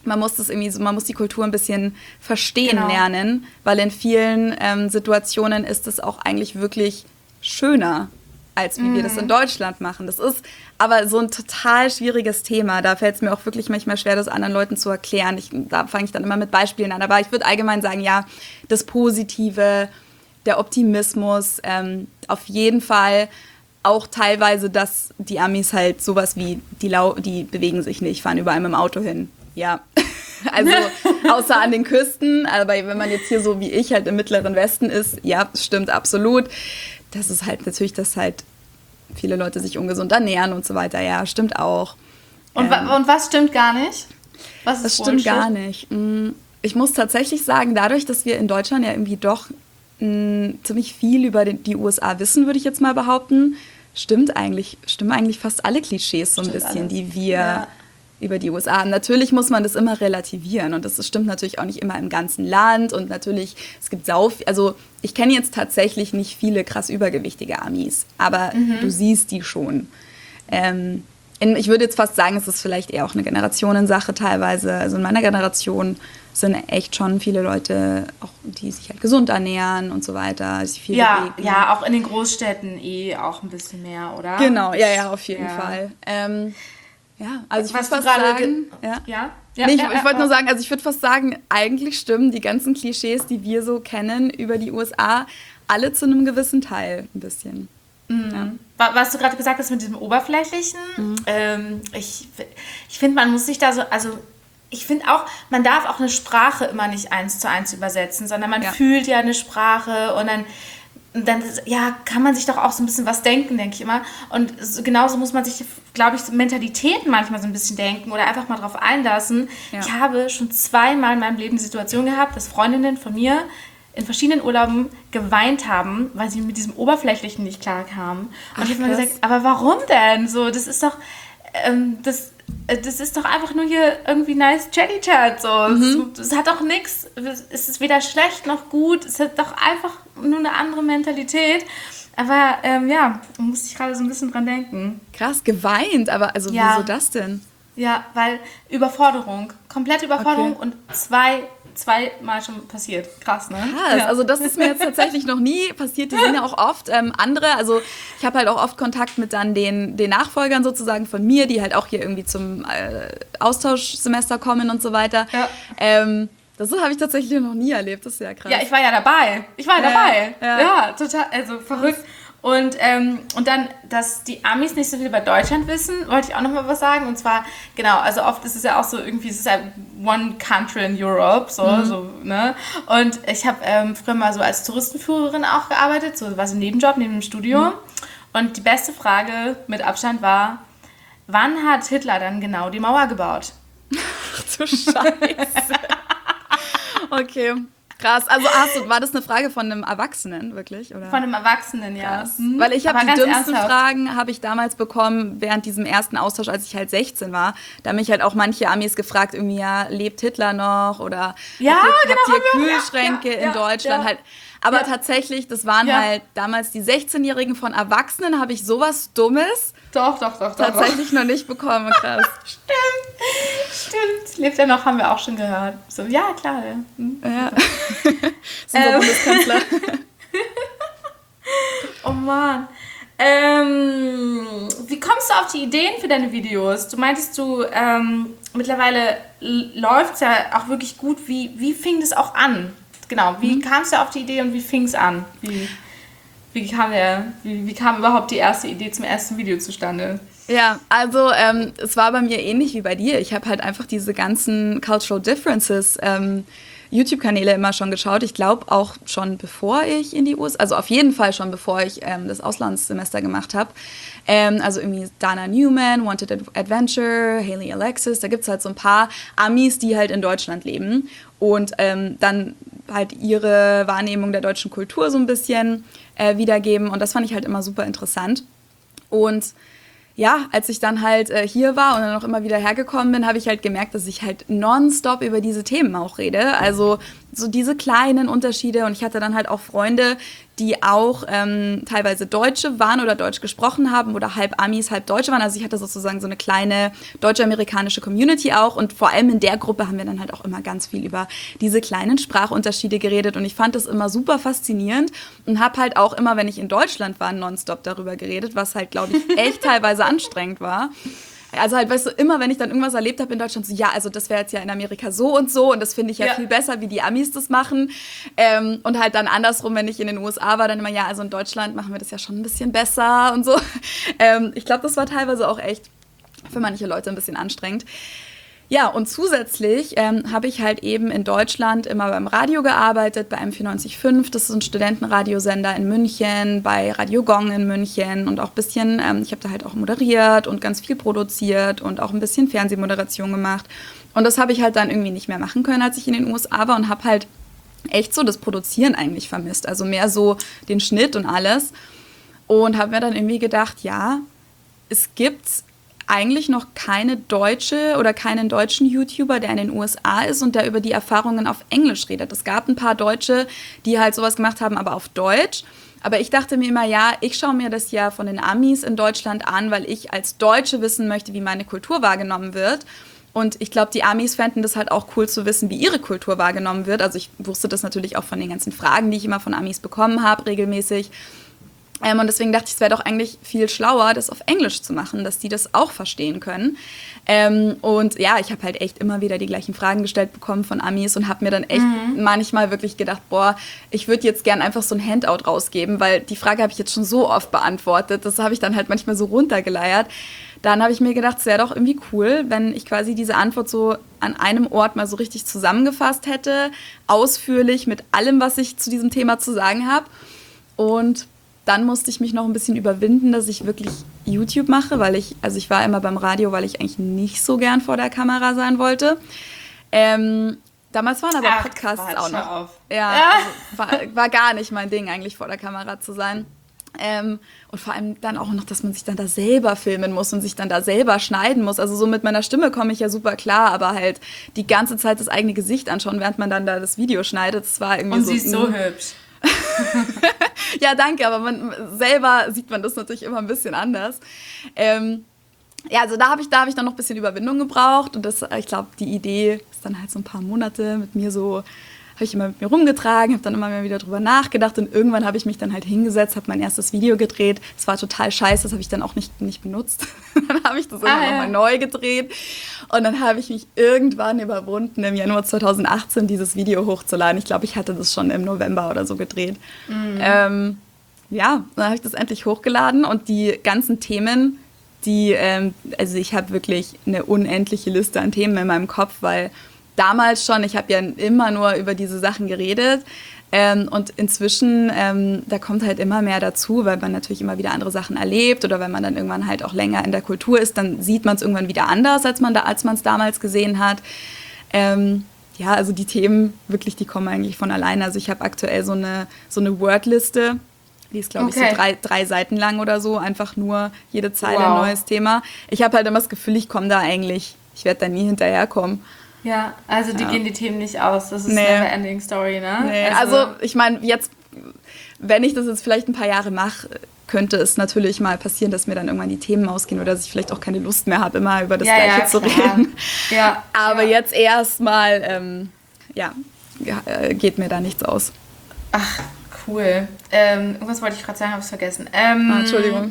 Man muss das irgendwie man muss die Kultur ein bisschen verstehen lernen, weil in vielen Situationen ist es auch eigentlich wirklich schöner, als wie wir das in Deutschland machen. Das ist aber so ein total schwieriges Thema. Da fällt es mir auch wirklich manchmal schwer, das anderen Leuten zu erklären. Da fange ich dann immer mit Beispielen an. Aber ich würde allgemein sagen, ja, das Positive, der Optimismus, auf jeden Fall auch teilweise, dass die Amis halt sowas wie, die bewegen sich nicht, fahren überall mit dem Auto hin. Ja, also außer an den Küsten. Aber wenn man jetzt hier so wie ich halt im Mittleren Westen ist, ja, das stimmt absolut. Das ist halt natürlich, dass halt viele Leute sich ungesund ernähren und so weiter. Ja, stimmt auch. Und was stimmt gar nicht? Was ist das stimmt gar nicht. Ich muss tatsächlich sagen, dadurch, dass wir in Deutschland ja irgendwie doch ziemlich viel über die USA wissen, würde ich jetzt mal behaupten, stimmen eigentlich fast alle Klischees so ein bisschen, die wir über die USA haben. Natürlich muss man das immer relativieren und das stimmt natürlich auch nicht immer im ganzen Land und natürlich, es gibt also ich kenne jetzt tatsächlich nicht viele krass übergewichtige Amis, aber du siehst die schon. Ich würde jetzt fast sagen, es ist vielleicht eher auch eine Generationensache teilweise. Also in meiner Generation sind echt schon viele Leute, auch die sich halt gesund ernähren und so weiter, sich viel bewegen. Ja, auch in den Großstädten auch ein bisschen mehr, oder? Genau, ja, auf jeden Fall. Ja, also ich würde fast sagen, ich wollte nur sagen, also ich würde fast sagen, eigentlich stimmen die ganzen Klischees, die wir so kennen über die USA, alle zu einem gewissen Teil ein bisschen. Ja. Was du gerade gesagt hast mit diesem Oberflächlichen, ich finde, man muss sich da so, also ich finde auch, man darf auch eine Sprache immer nicht 1:1 übersetzen, sondern man fühlt ja eine Sprache und dann kann man sich doch auch so ein bisschen was denken, denke ich immer. Und genauso muss man sich, glaube ich, so Mentalitäten manchmal so ein bisschen denken oder einfach mal drauf einlassen. Ja. Ich habe schon 2-mal in meinem Leben die Situation gehabt, dass Freundinnen von mir in verschiedenen Urlauben geweint haben, weil sie mit diesem Oberflächlichen nicht klarkamen. Und ich habe mir gesagt, aber warum denn? So, das ist doch, das ist doch einfach nur hier irgendwie nice Chatty-Chat. So. Es hat doch nichts, es ist weder schlecht noch gut, es hat doch einfach nur eine andere Mentalität. Aber musste ich gerade so ein bisschen dran denken. Krass, geweint, aber wieso das denn? Ja, weil Überforderung, komplette Überforderung und zweimal schon passiert. Krass, ne? Krass, also das ist mir jetzt tatsächlich noch nie passiert. Die sind ja auch oft andere, also ich habe halt auch oft Kontakt mit dann den Nachfolgern sozusagen von mir, die halt auch hier irgendwie zum Austauschsemester kommen und so weiter. Ja. Das habe ich tatsächlich noch nie erlebt, das ist ja krass. Ja, ich war ja dabei. Ja, total, also verrückt. Und dann, dass die Amis nicht so viel über Deutschland wissen, wollte ich auch noch mal was sagen. Und zwar, genau, also oft ist es ja auch so irgendwie, es ist ja one country in Europe, so, ne? Und ich habe früher mal so als Touristenführerin auch gearbeitet, so war so ein Nebenjob neben dem Studium. Und die beste Frage mit Abstand war, wann hat Hitler dann genau die Mauer gebaut? Ach du Scheiße. Okay. Krass, also war das eine Frage von einem Erwachsenen, wirklich? Oder? Von einem Erwachsenen, ja. Krass. Weil ich habe die dümmsten Fragen habe ich damals bekommen während diesem ersten Austausch, als ich halt 16 war. Da haben mich halt auch manche Amis gefragt, irgendwie, ja, lebt Hitler noch? Oder habt ihr Kühlschränke in Deutschland? Halt. Aber tatsächlich, das waren halt damals die 16-Jährigen von Erwachsenen, habe ich sowas Dummes tatsächlich noch nicht bekommen. Krass. Stimmt. Lebt er noch, haben wir auch schon gehört. So, ja, klar. Ja. Das ist unser Bundeskanzler. Oh Mann. Wie kommst du auf die Ideen für deine Videos? Du meintest, mittlerweile läuft es ja auch wirklich gut. Wie fing das auch an? Genau, wie kamst du auf die Idee und wie fing es an? Wie kam überhaupt die erste Idee zum ersten Video zustande? Ja, also es war bei mir ähnlich wie bei dir. Ich habe halt einfach diese ganzen Cultural Differences YouTube-Kanäle immer schon geschaut. Ich glaube auch schon bevor ich in die USA, also auf jeden Fall schon bevor ich das Auslandssemester gemacht habe. Also irgendwie Dana Newman, Wanted Adventure, Haley Alexis, da gibt es halt so ein paar Amis, die halt in Deutschland leben und dann halt ihre Wahrnehmung der deutschen Kultur so ein bisschen wiedergeben und das fand ich halt immer super interessant. Und ja, als ich dann halt hier war und dann auch immer wieder hergekommen bin, habe ich halt gemerkt, dass ich halt nonstop über diese Themen auch rede. Also so diese kleinen Unterschiede. Und ich hatte dann halt auch Freunde, die auch teilweise Deutsche waren oder Deutsch gesprochen haben oder halb Amis, halb Deutsche waren. Also ich hatte sozusagen so eine kleine deutsch-amerikanische Community auch. Und vor allem in der Gruppe haben wir dann halt auch immer ganz viel über diese kleinen Sprachunterschiede geredet. Und ich fand das immer super faszinierend und habe halt auch immer, wenn ich in Deutschland war, nonstop darüber geredet, was halt, glaube ich, echt teilweise anstrengend war. Also halt, weißt du, immer wenn ich dann irgendwas erlebt habe in Deutschland, so ja, also das wäre jetzt ja in Amerika so und das finde ich ja viel besser, wie die Amis das machen. Und halt dann andersrum, wenn ich in den USA war, dann immer, ja, also in Deutschland machen wir das ja schon ein bisschen besser und so. Ich glaube, das war teilweise auch echt für manche Leute ein bisschen anstrengend. Ja, und zusätzlich habe ich halt eben in Deutschland immer beim Radio gearbeitet, bei M94.5, das ist ein Studentenradiosender in München, bei Radio Gong in München und auch ein bisschen, ich habe da halt auch moderiert und ganz viel produziert und auch ein bisschen Fernsehmoderation gemacht. Und das habe ich halt dann irgendwie nicht mehr machen können, als ich in den USA war und habe halt echt so das Produzieren eigentlich vermisst, also mehr so den Schnitt und alles. Und habe mir dann irgendwie gedacht, ja, es gibt eigentlich noch keine deutsche oder keinen deutschen YouTuber, der in den USA ist und der über die Erfahrungen auf Englisch redet. Es gab ein paar Deutsche, die halt sowas gemacht haben, aber auf Deutsch. Aber ich dachte mir immer, ja, ich schaue mir das ja von den Amis in Deutschland an, weil ich als Deutsche wissen möchte, wie meine Kultur wahrgenommen wird. Und ich glaube, die Amis fänden das halt auch cool zu wissen, wie ihre Kultur wahrgenommen wird. Also ich wusste das natürlich auch von den ganzen Fragen, die ich immer von Amis bekommen habe, regelmäßig. Und deswegen dachte ich, es wäre doch eigentlich viel schlauer, das auf Englisch zu machen, dass die das auch verstehen können. Und ja, ich habe halt echt immer wieder die gleichen Fragen gestellt bekommen von Amis und habe mir dann echt manchmal wirklich gedacht, boah, ich würde jetzt gern einfach so ein Handout rausgeben, weil die Frage habe ich jetzt schon so oft beantwortet. Das habe ich dann halt manchmal so runtergeleiert. Dann habe ich mir gedacht, es wäre doch irgendwie cool, wenn ich quasi diese Antwort so an einem Ort mal so richtig zusammengefasst hätte, ausführlich mit allem, was ich zu diesem Thema zu sagen habe. Und dann musste ich mich noch ein bisschen überwinden, dass ich wirklich YouTube mache, weil ich war immer beim Radio, weil ich eigentlich nicht so gern vor der Kamera sein wollte. Damals waren aber Podcasts auch noch. Ja, also war gar nicht mein Ding, eigentlich vor der Kamera zu sein. Und vor allem dann auch noch, dass man sich dann da selber filmen muss und sich dann da selber schneiden muss. Also so mit meiner Stimme komme ich ja super klar, aber halt die ganze Zeit das eigene Gesicht anschauen, während man dann da das Video schneidet, das war irgendwie und so... Und sie ist so hübsch. Ja, danke, aber selber sieht man das natürlich immer ein bisschen anders. Ja, also da habe ich dann noch ein bisschen Überwindung gebraucht und ich glaube, die Idee ist dann halt so ein paar Monate mit mir so, habe ich immer mit mir rumgetragen, habe dann immer wieder drüber nachgedacht und irgendwann habe ich mich dann halt hingesetzt, habe mein erstes Video gedreht. Das war total scheiße, das habe ich dann auch nicht benutzt. Dann habe ich das nochmal neu gedreht und dann habe ich mich irgendwann überwunden, im Januar 2018 dieses Video hochzuladen. Ich glaube, ich hatte das schon im November oder so gedreht. Ja, dann habe ich das endlich hochgeladen und die ganzen Themen, also ich habe wirklich eine unendliche Liste an Themen in meinem Kopf, weil damals schon, ich habe ja immer nur über diese Sachen geredet und inzwischen, da kommt halt immer mehr dazu, weil man natürlich immer wieder andere Sachen erlebt oder wenn man dann irgendwann halt auch länger in der Kultur ist, dann sieht man es irgendwann wieder anders, als man es damals gesehen hat. Ja, also die Themen, wirklich, die kommen eigentlich von alleine. Also ich habe aktuell so eine Wordliste, die ist, glaube ich, so drei Seiten lang oder so, einfach nur jede Zeile ein neues Thema. Ich habe halt immer das Gefühl, ich werde da nie hinterherkommen. Ja, also die gehen die Themen nicht aus. Das ist eine Never-Ending Story, ne? Nee, also ich meine, jetzt, wenn ich das jetzt vielleicht ein paar Jahre mache, könnte es natürlich mal passieren, dass mir dann irgendwann die Themen ausgehen oder dass ich vielleicht auch keine Lust mehr habe, immer über das Gleiche zu reden. Ja, aber jetzt erstmal, geht mir da nichts aus. Ach, cool. Irgendwas wollte ich gerade sagen, habe ich vergessen. Entschuldigung.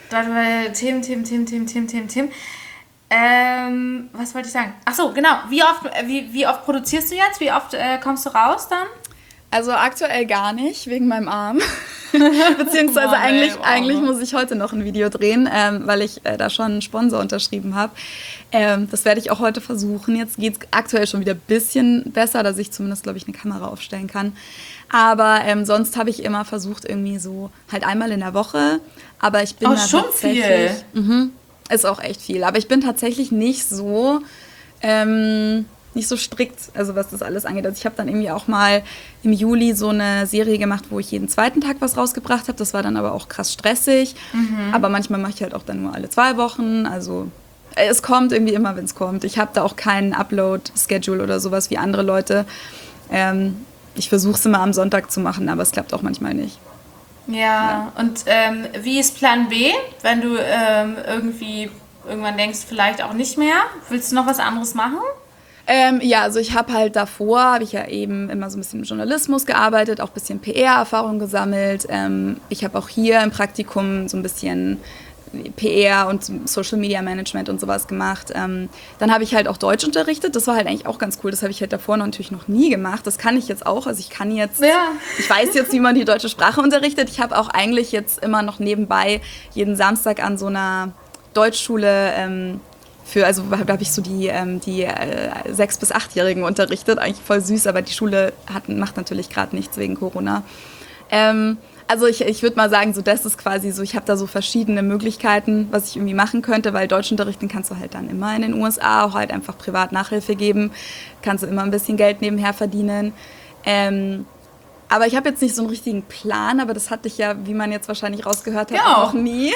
Themen. Was wollte ich sagen? Ach so, genau. Wie oft produzierst du jetzt? Wie oft kommst du raus dann? Also aktuell gar nicht, wegen meinem Arm. Beziehungsweise eigentlich muss ich heute noch ein Video drehen, weil ich da schon einen Sponsor unterschrieben habe. Das werde ich auch heute versuchen. Jetzt geht es aktuell schon wieder ein bisschen besser, dass ich zumindest, glaube ich, eine Kamera aufstellen kann. Aber sonst habe ich immer versucht, irgendwie so halt einmal in der Woche. Aber ich bin schon tatsächlich... viel. Ist auch echt viel. Aber ich bin tatsächlich nicht so strikt, also was das alles angeht. Also ich habe dann irgendwie auch mal im Juli so eine Serie gemacht, wo ich jeden zweiten Tag was rausgebracht habe. Das war dann aber auch krass stressig. Aber manchmal mache ich halt auch dann nur alle 2 Wochen. Also es kommt irgendwie immer, wenn es kommt. Ich habe da auch keinen Upload-Schedule oder sowas wie andere Leute. Ich versuche es immer am Sonntag zu machen, aber es klappt auch manchmal nicht. Ja, und wie ist Plan B, wenn du irgendwie irgendwann denkst, vielleicht auch nicht mehr? Willst du noch was anderes machen? Ja, also ich habe halt davor, habe ich ja eben immer so ein bisschen im Journalismus gearbeitet, auch ein bisschen PR-Erfahrung gesammelt. Ich habe auch hier im Praktikum so ein bisschen PR und Social Media Management und sowas gemacht. Dann habe ich halt auch Deutsch unterrichtet. Das war halt eigentlich auch ganz cool. Das habe ich halt davor natürlich noch nie gemacht. Das kann ich jetzt auch. Also ich kann jetzt, ich weiß jetzt, wie man die deutsche Sprache unterrichtet. Ich habe auch eigentlich jetzt immer noch nebenbei jeden Samstag an so einer Deutschschule also da habe ich so die 6- bis 8-Jährigen unterrichtet, eigentlich voll süß, aber die Schule macht natürlich gerade nichts wegen Corona. Also ich würde mal sagen, so das ist quasi so, ich habe da so verschiedene Möglichkeiten, was ich irgendwie machen könnte, weil Deutsch unterrichten kannst du halt dann immer in den USA, auch halt einfach privat Nachhilfe geben, kannst du immer ein bisschen Geld nebenher verdienen. Aber ich habe jetzt nicht so einen richtigen Plan, aber das hatte ich ja, wie man jetzt wahrscheinlich rausgehört hat, auch noch nie.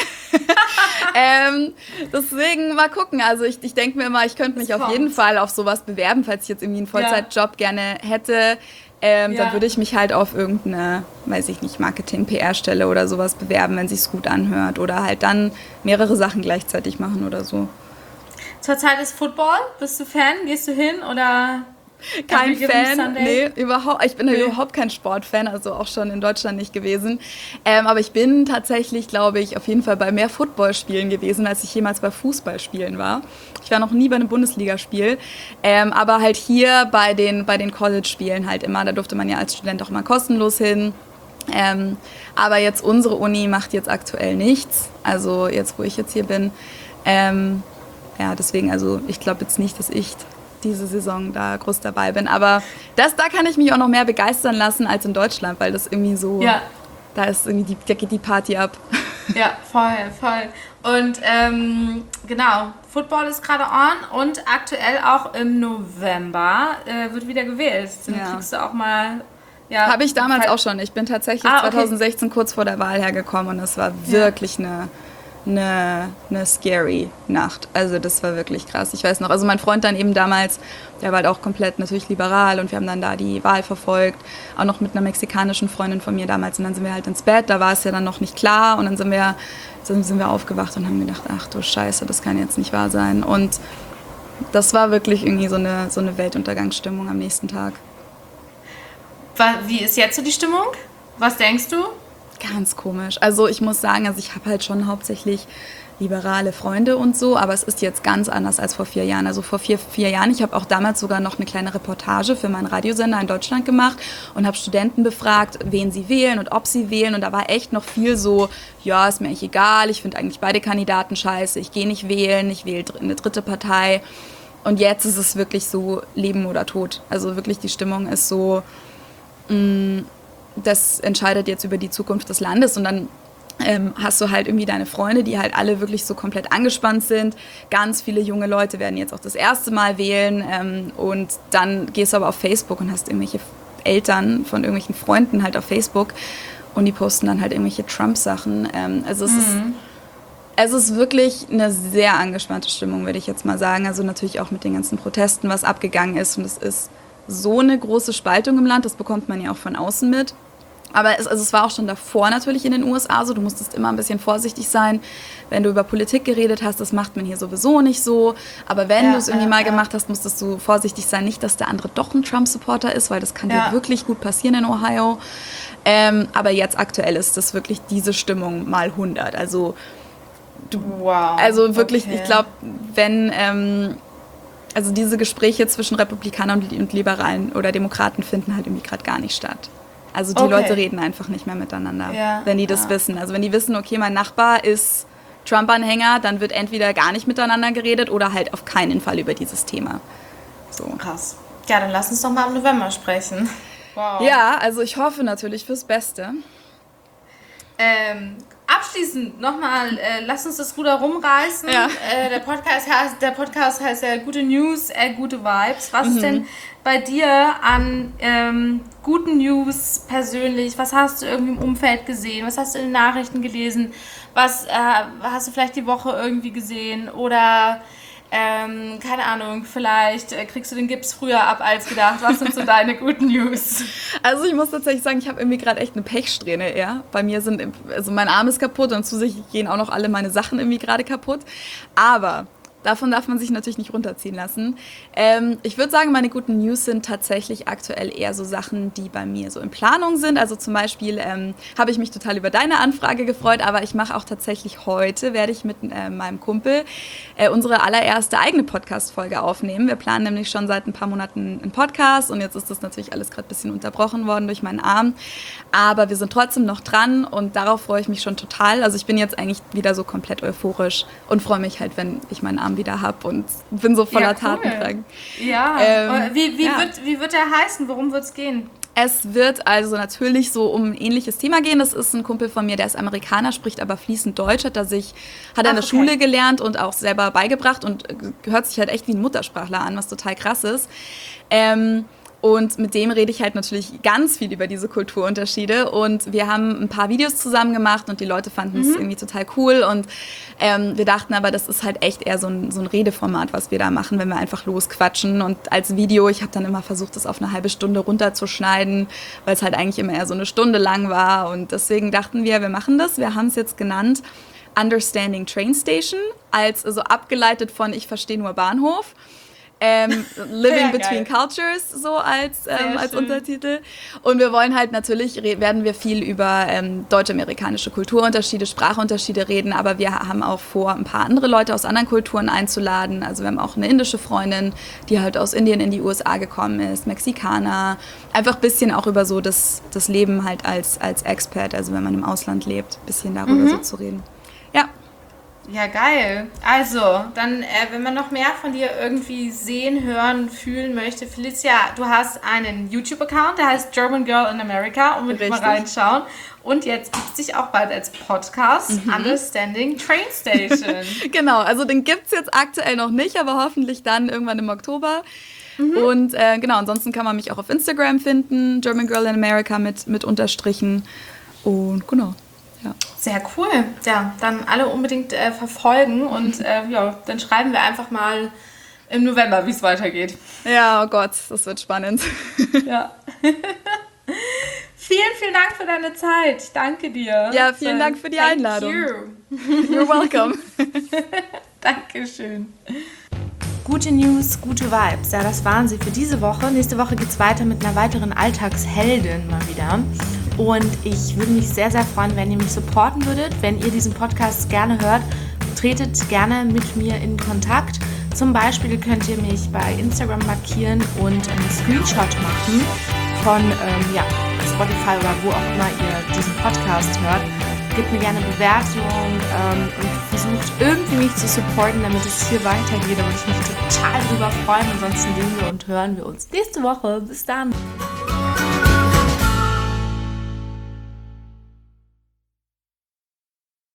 Deswegen mal gucken. Also ich denke mir immer, ich könnte mich auf jeden Fall auf sowas bewerben, falls ich jetzt irgendwie einen Vollzeitjob gerne hätte. Dann würde ich mich halt auf irgendeine, weiß ich nicht, Marketing-PR-Stelle oder sowas bewerben, wenn sich's gut anhört. Oder halt dann mehrere Sachen gleichzeitig machen oder so. Zurzeit ist Football. Bist du Fan? Gehst du hin oder... Kein Fan, nee, überhaupt. Ich bin ja überhaupt kein Sportfan, also auch schon in Deutschland nicht gewesen. Aber ich bin tatsächlich, glaube ich, auf jeden Fall bei mehr Footballspielen gewesen, als ich jemals bei Fußballspielen war. Ich war noch nie bei einem Bundesligaspiel, aber halt hier bei den College-Spielen halt immer. Da durfte man ja als Student auch immer kostenlos hin. Aber jetzt unsere Uni macht jetzt aktuell nichts, also jetzt, wo ich jetzt hier bin. Ja, deswegen, also ich glaube jetzt nicht, dass ich diese Saison da groß dabei bin. Aber da kann ich mich auch noch mehr begeistern lassen als in Deutschland, weil das irgendwie so, da ist irgendwie da geht die Party ab. Ja, voll. Und genau, Football ist gerade on und aktuell auch im November wird wieder gewählt. Dann kriegst du auch mal... Ja, habe ich damals auch schon. Ich bin tatsächlich 2016 kurz vor der Wahl hergekommen und es war wirklich eine scary Nacht. Also das war wirklich krass. Ich weiß noch, also mein Freund dann eben damals, der war halt auch komplett natürlich liberal und wir haben dann da die Wahl verfolgt, auch noch mit einer mexikanischen Freundin von mir damals und dann sind wir halt ins Bett, da war es ja dann noch nicht klar und dann sind wir aufgewacht und haben gedacht, ach du Scheiße, das kann jetzt nicht wahr sein und das war wirklich irgendwie so eine Weltuntergangsstimmung am nächsten Tag. Wie ist jetzt so die Stimmung? Was denkst du? Ganz komisch. Also ich muss sagen, ich habe halt schon hauptsächlich liberale Freunde und so, aber es ist jetzt ganz anders als vor 4 Jahren. Also vor vier Jahren, ich habe auch damals sogar noch eine kleine Reportage für meinen Radiosender in Deutschland gemacht und habe Studenten befragt, wen sie wählen und ob sie wählen und da war echt noch viel so, ja, ist mir eigentlich egal, ich finde eigentlich beide Kandidaten scheiße, ich gehe nicht wählen, ich wähle eine dritte Partei und jetzt ist es wirklich so Leben oder Tod. Also wirklich die Stimmung ist so, das entscheidet jetzt über die Zukunft des Landes und dann hast du halt irgendwie deine Freunde, die halt alle wirklich so komplett angespannt sind. Ganz viele junge Leute werden jetzt auch das erste Mal wählen und dann gehst du aber auf Facebook und hast irgendwelche Eltern von irgendwelchen Freunden halt auf Facebook und die posten dann halt irgendwelche Trump-Sachen. Also es ist wirklich eine sehr angespannte Stimmung, würde ich jetzt mal sagen. Also natürlich auch mit den ganzen Protesten, was abgegangen ist und es ist so eine große Spaltung im Land, das bekommt man ja auch von außen mit. Aber es war auch schon davor natürlich in den USA so, du musstest immer ein bisschen vorsichtig sein, wenn du über Politik geredet hast, das macht man hier sowieso nicht so. Aber wenn du es irgendwie mal gemacht hast, musstest du vorsichtig sein, nicht, dass der andere doch ein Trump-Supporter ist, weil das kann dir wirklich gut passieren in Ohio. Aber jetzt aktuell ist das wirklich diese Stimmung mal 100. Also, also wirklich, ich glaube, wenn... Also diese Gespräche zwischen Republikanern und Liberalen oder Demokraten finden halt irgendwie gerade gar nicht statt. Also die Leute reden einfach nicht mehr miteinander, wenn die das wissen. Also wenn die wissen, okay, mein Nachbar ist Trump-Anhänger, dann wird entweder gar nicht miteinander geredet oder halt auf keinen Fall über dieses Thema. So. Krass. Ja, dann lass uns doch mal im November sprechen. Wow. Ja, also ich hoffe natürlich fürs Beste. Abschließend nochmal, lass uns das Ruder rumreißen. Ja. Der Podcast heißt ja Gute News, gute Vibes. Was ist denn bei dir an guten News persönlich? Was hast du irgendwie im Umfeld gesehen? Was hast du in den Nachrichten gelesen? Was hast du vielleicht die Woche irgendwie gesehen? Oder Keine Ahnung, vielleicht kriegst du den Gips früher ab als gedacht. Was sind so deine guten News? Also ich muss tatsächlich sagen, ich habe irgendwie gerade echt eine Pechsträhne eher. Bei mir mein Arm ist kaputt und zusätzlich gehen auch noch alle meine Sachen irgendwie gerade kaputt. Aber davon darf man sich natürlich nicht runterziehen lassen. Ich würde sagen, meine guten News sind tatsächlich aktuell eher so Sachen, die bei mir so in Planung sind. Also zum Beispiel habe ich mich total über deine Anfrage gefreut, aber ich mache auch tatsächlich heute, werde ich mit meinem Kumpel unsere allererste eigene Podcast-Folge aufnehmen. Wir planen nämlich schon seit ein paar Monaten einen Podcast und jetzt ist das natürlich alles gerade ein bisschen unterbrochen worden durch meinen Arm. Aber wir sind trotzdem noch dran und darauf freue ich mich schon total. Also ich bin jetzt eigentlich wieder so komplett euphorisch und freue mich halt, wenn ich meinen Arm wieder habe und bin so voller Tatendrang. Ja, wie wird der heißen? Worum wird es gehen? Es wird also natürlich so um ein ähnliches Thema gehen. Das ist ein Kumpel von mir, der ist Amerikaner, spricht aber fließend Deutsch, hat er in der Schule gelernt und auch selber beigebracht und hört sich halt echt wie ein Muttersprachler an, was total krass ist. Und mit dem rede ich halt natürlich ganz viel über diese Kulturunterschiede. Und wir haben ein paar Videos zusammen gemacht und die Leute fanden es irgendwie total cool. Und wir dachten aber, das ist halt echt eher so ein Redeformat, was wir da machen, wenn wir einfach losquatschen. Und als Video, ich habe dann immer versucht, das auf eine halbe Stunde runterzuschneiden, weil es halt eigentlich immer eher so eine Stunde lang war. Und deswegen dachten wir machen das. Wir haben es jetzt genannt Understanding Train Station, also abgeleitet von Ich verstehe nur Bahnhof. Living Between Cultures, so als Untertitel. Und wir wollen halt natürlich, werden wir viel über deutsch-amerikanische Kulturunterschiede, Sprachunterschiede reden, aber wir haben auch vor, ein paar andere Leute aus anderen Kulturen einzuladen. Also wir haben auch eine indische Freundin, die halt aus Indien in die USA gekommen ist, Mexikaner. Einfach ein bisschen auch über so das Leben halt als Expat, also wenn man im Ausland lebt, ein bisschen darüber so zu reden. Ja. Ja, geil. Also, dann, wenn man noch mehr von dir irgendwie sehen, hören, fühlen möchte, Felicia, du hast einen YouTube-Account, der heißt German Girl in America, unbedingt mal reinschauen. Und jetzt gibt es dich auch bald als Podcast, Understanding Train Station. Genau, also den gibt es jetzt aktuell noch nicht, aber hoffentlich dann irgendwann im Oktober. Und genau, ansonsten kann man mich auch auf Instagram finden, German Girl in America mit Unterstrichen. Und genau. Ja. Sehr cool. Ja, dann alle unbedingt verfolgen und dann schreiben wir einfach mal im November, wie es weitergeht. Ja, oh Gott, das wird spannend. Ja. Vielen Dank für deine Zeit. Danke dir. Ja, vielen Dank für die Einladung. You're welcome. Dankeschön. Gute News, gute Vibes. Ja, das waren sie für diese Woche. Nächste Woche geht es weiter mit einer weiteren Alltagsheldin mal wieder. Und ich würde mich sehr, sehr freuen, wenn ihr mich supporten würdet. Wenn ihr diesen Podcast gerne hört, tretet gerne mit mir in Kontakt. Zum Beispiel könnt ihr mich bei Instagram markieren und einen Screenshot machen von Spotify oder wo auch immer ihr diesen Podcast hört. Gebt mir gerne eine Bewertung und versucht irgendwie mich zu supporten, damit es hier weitergeht. Da würde ich mich total drüber freuen. Ansonsten sehen wir und hören wir uns nächste Woche. Bis dann!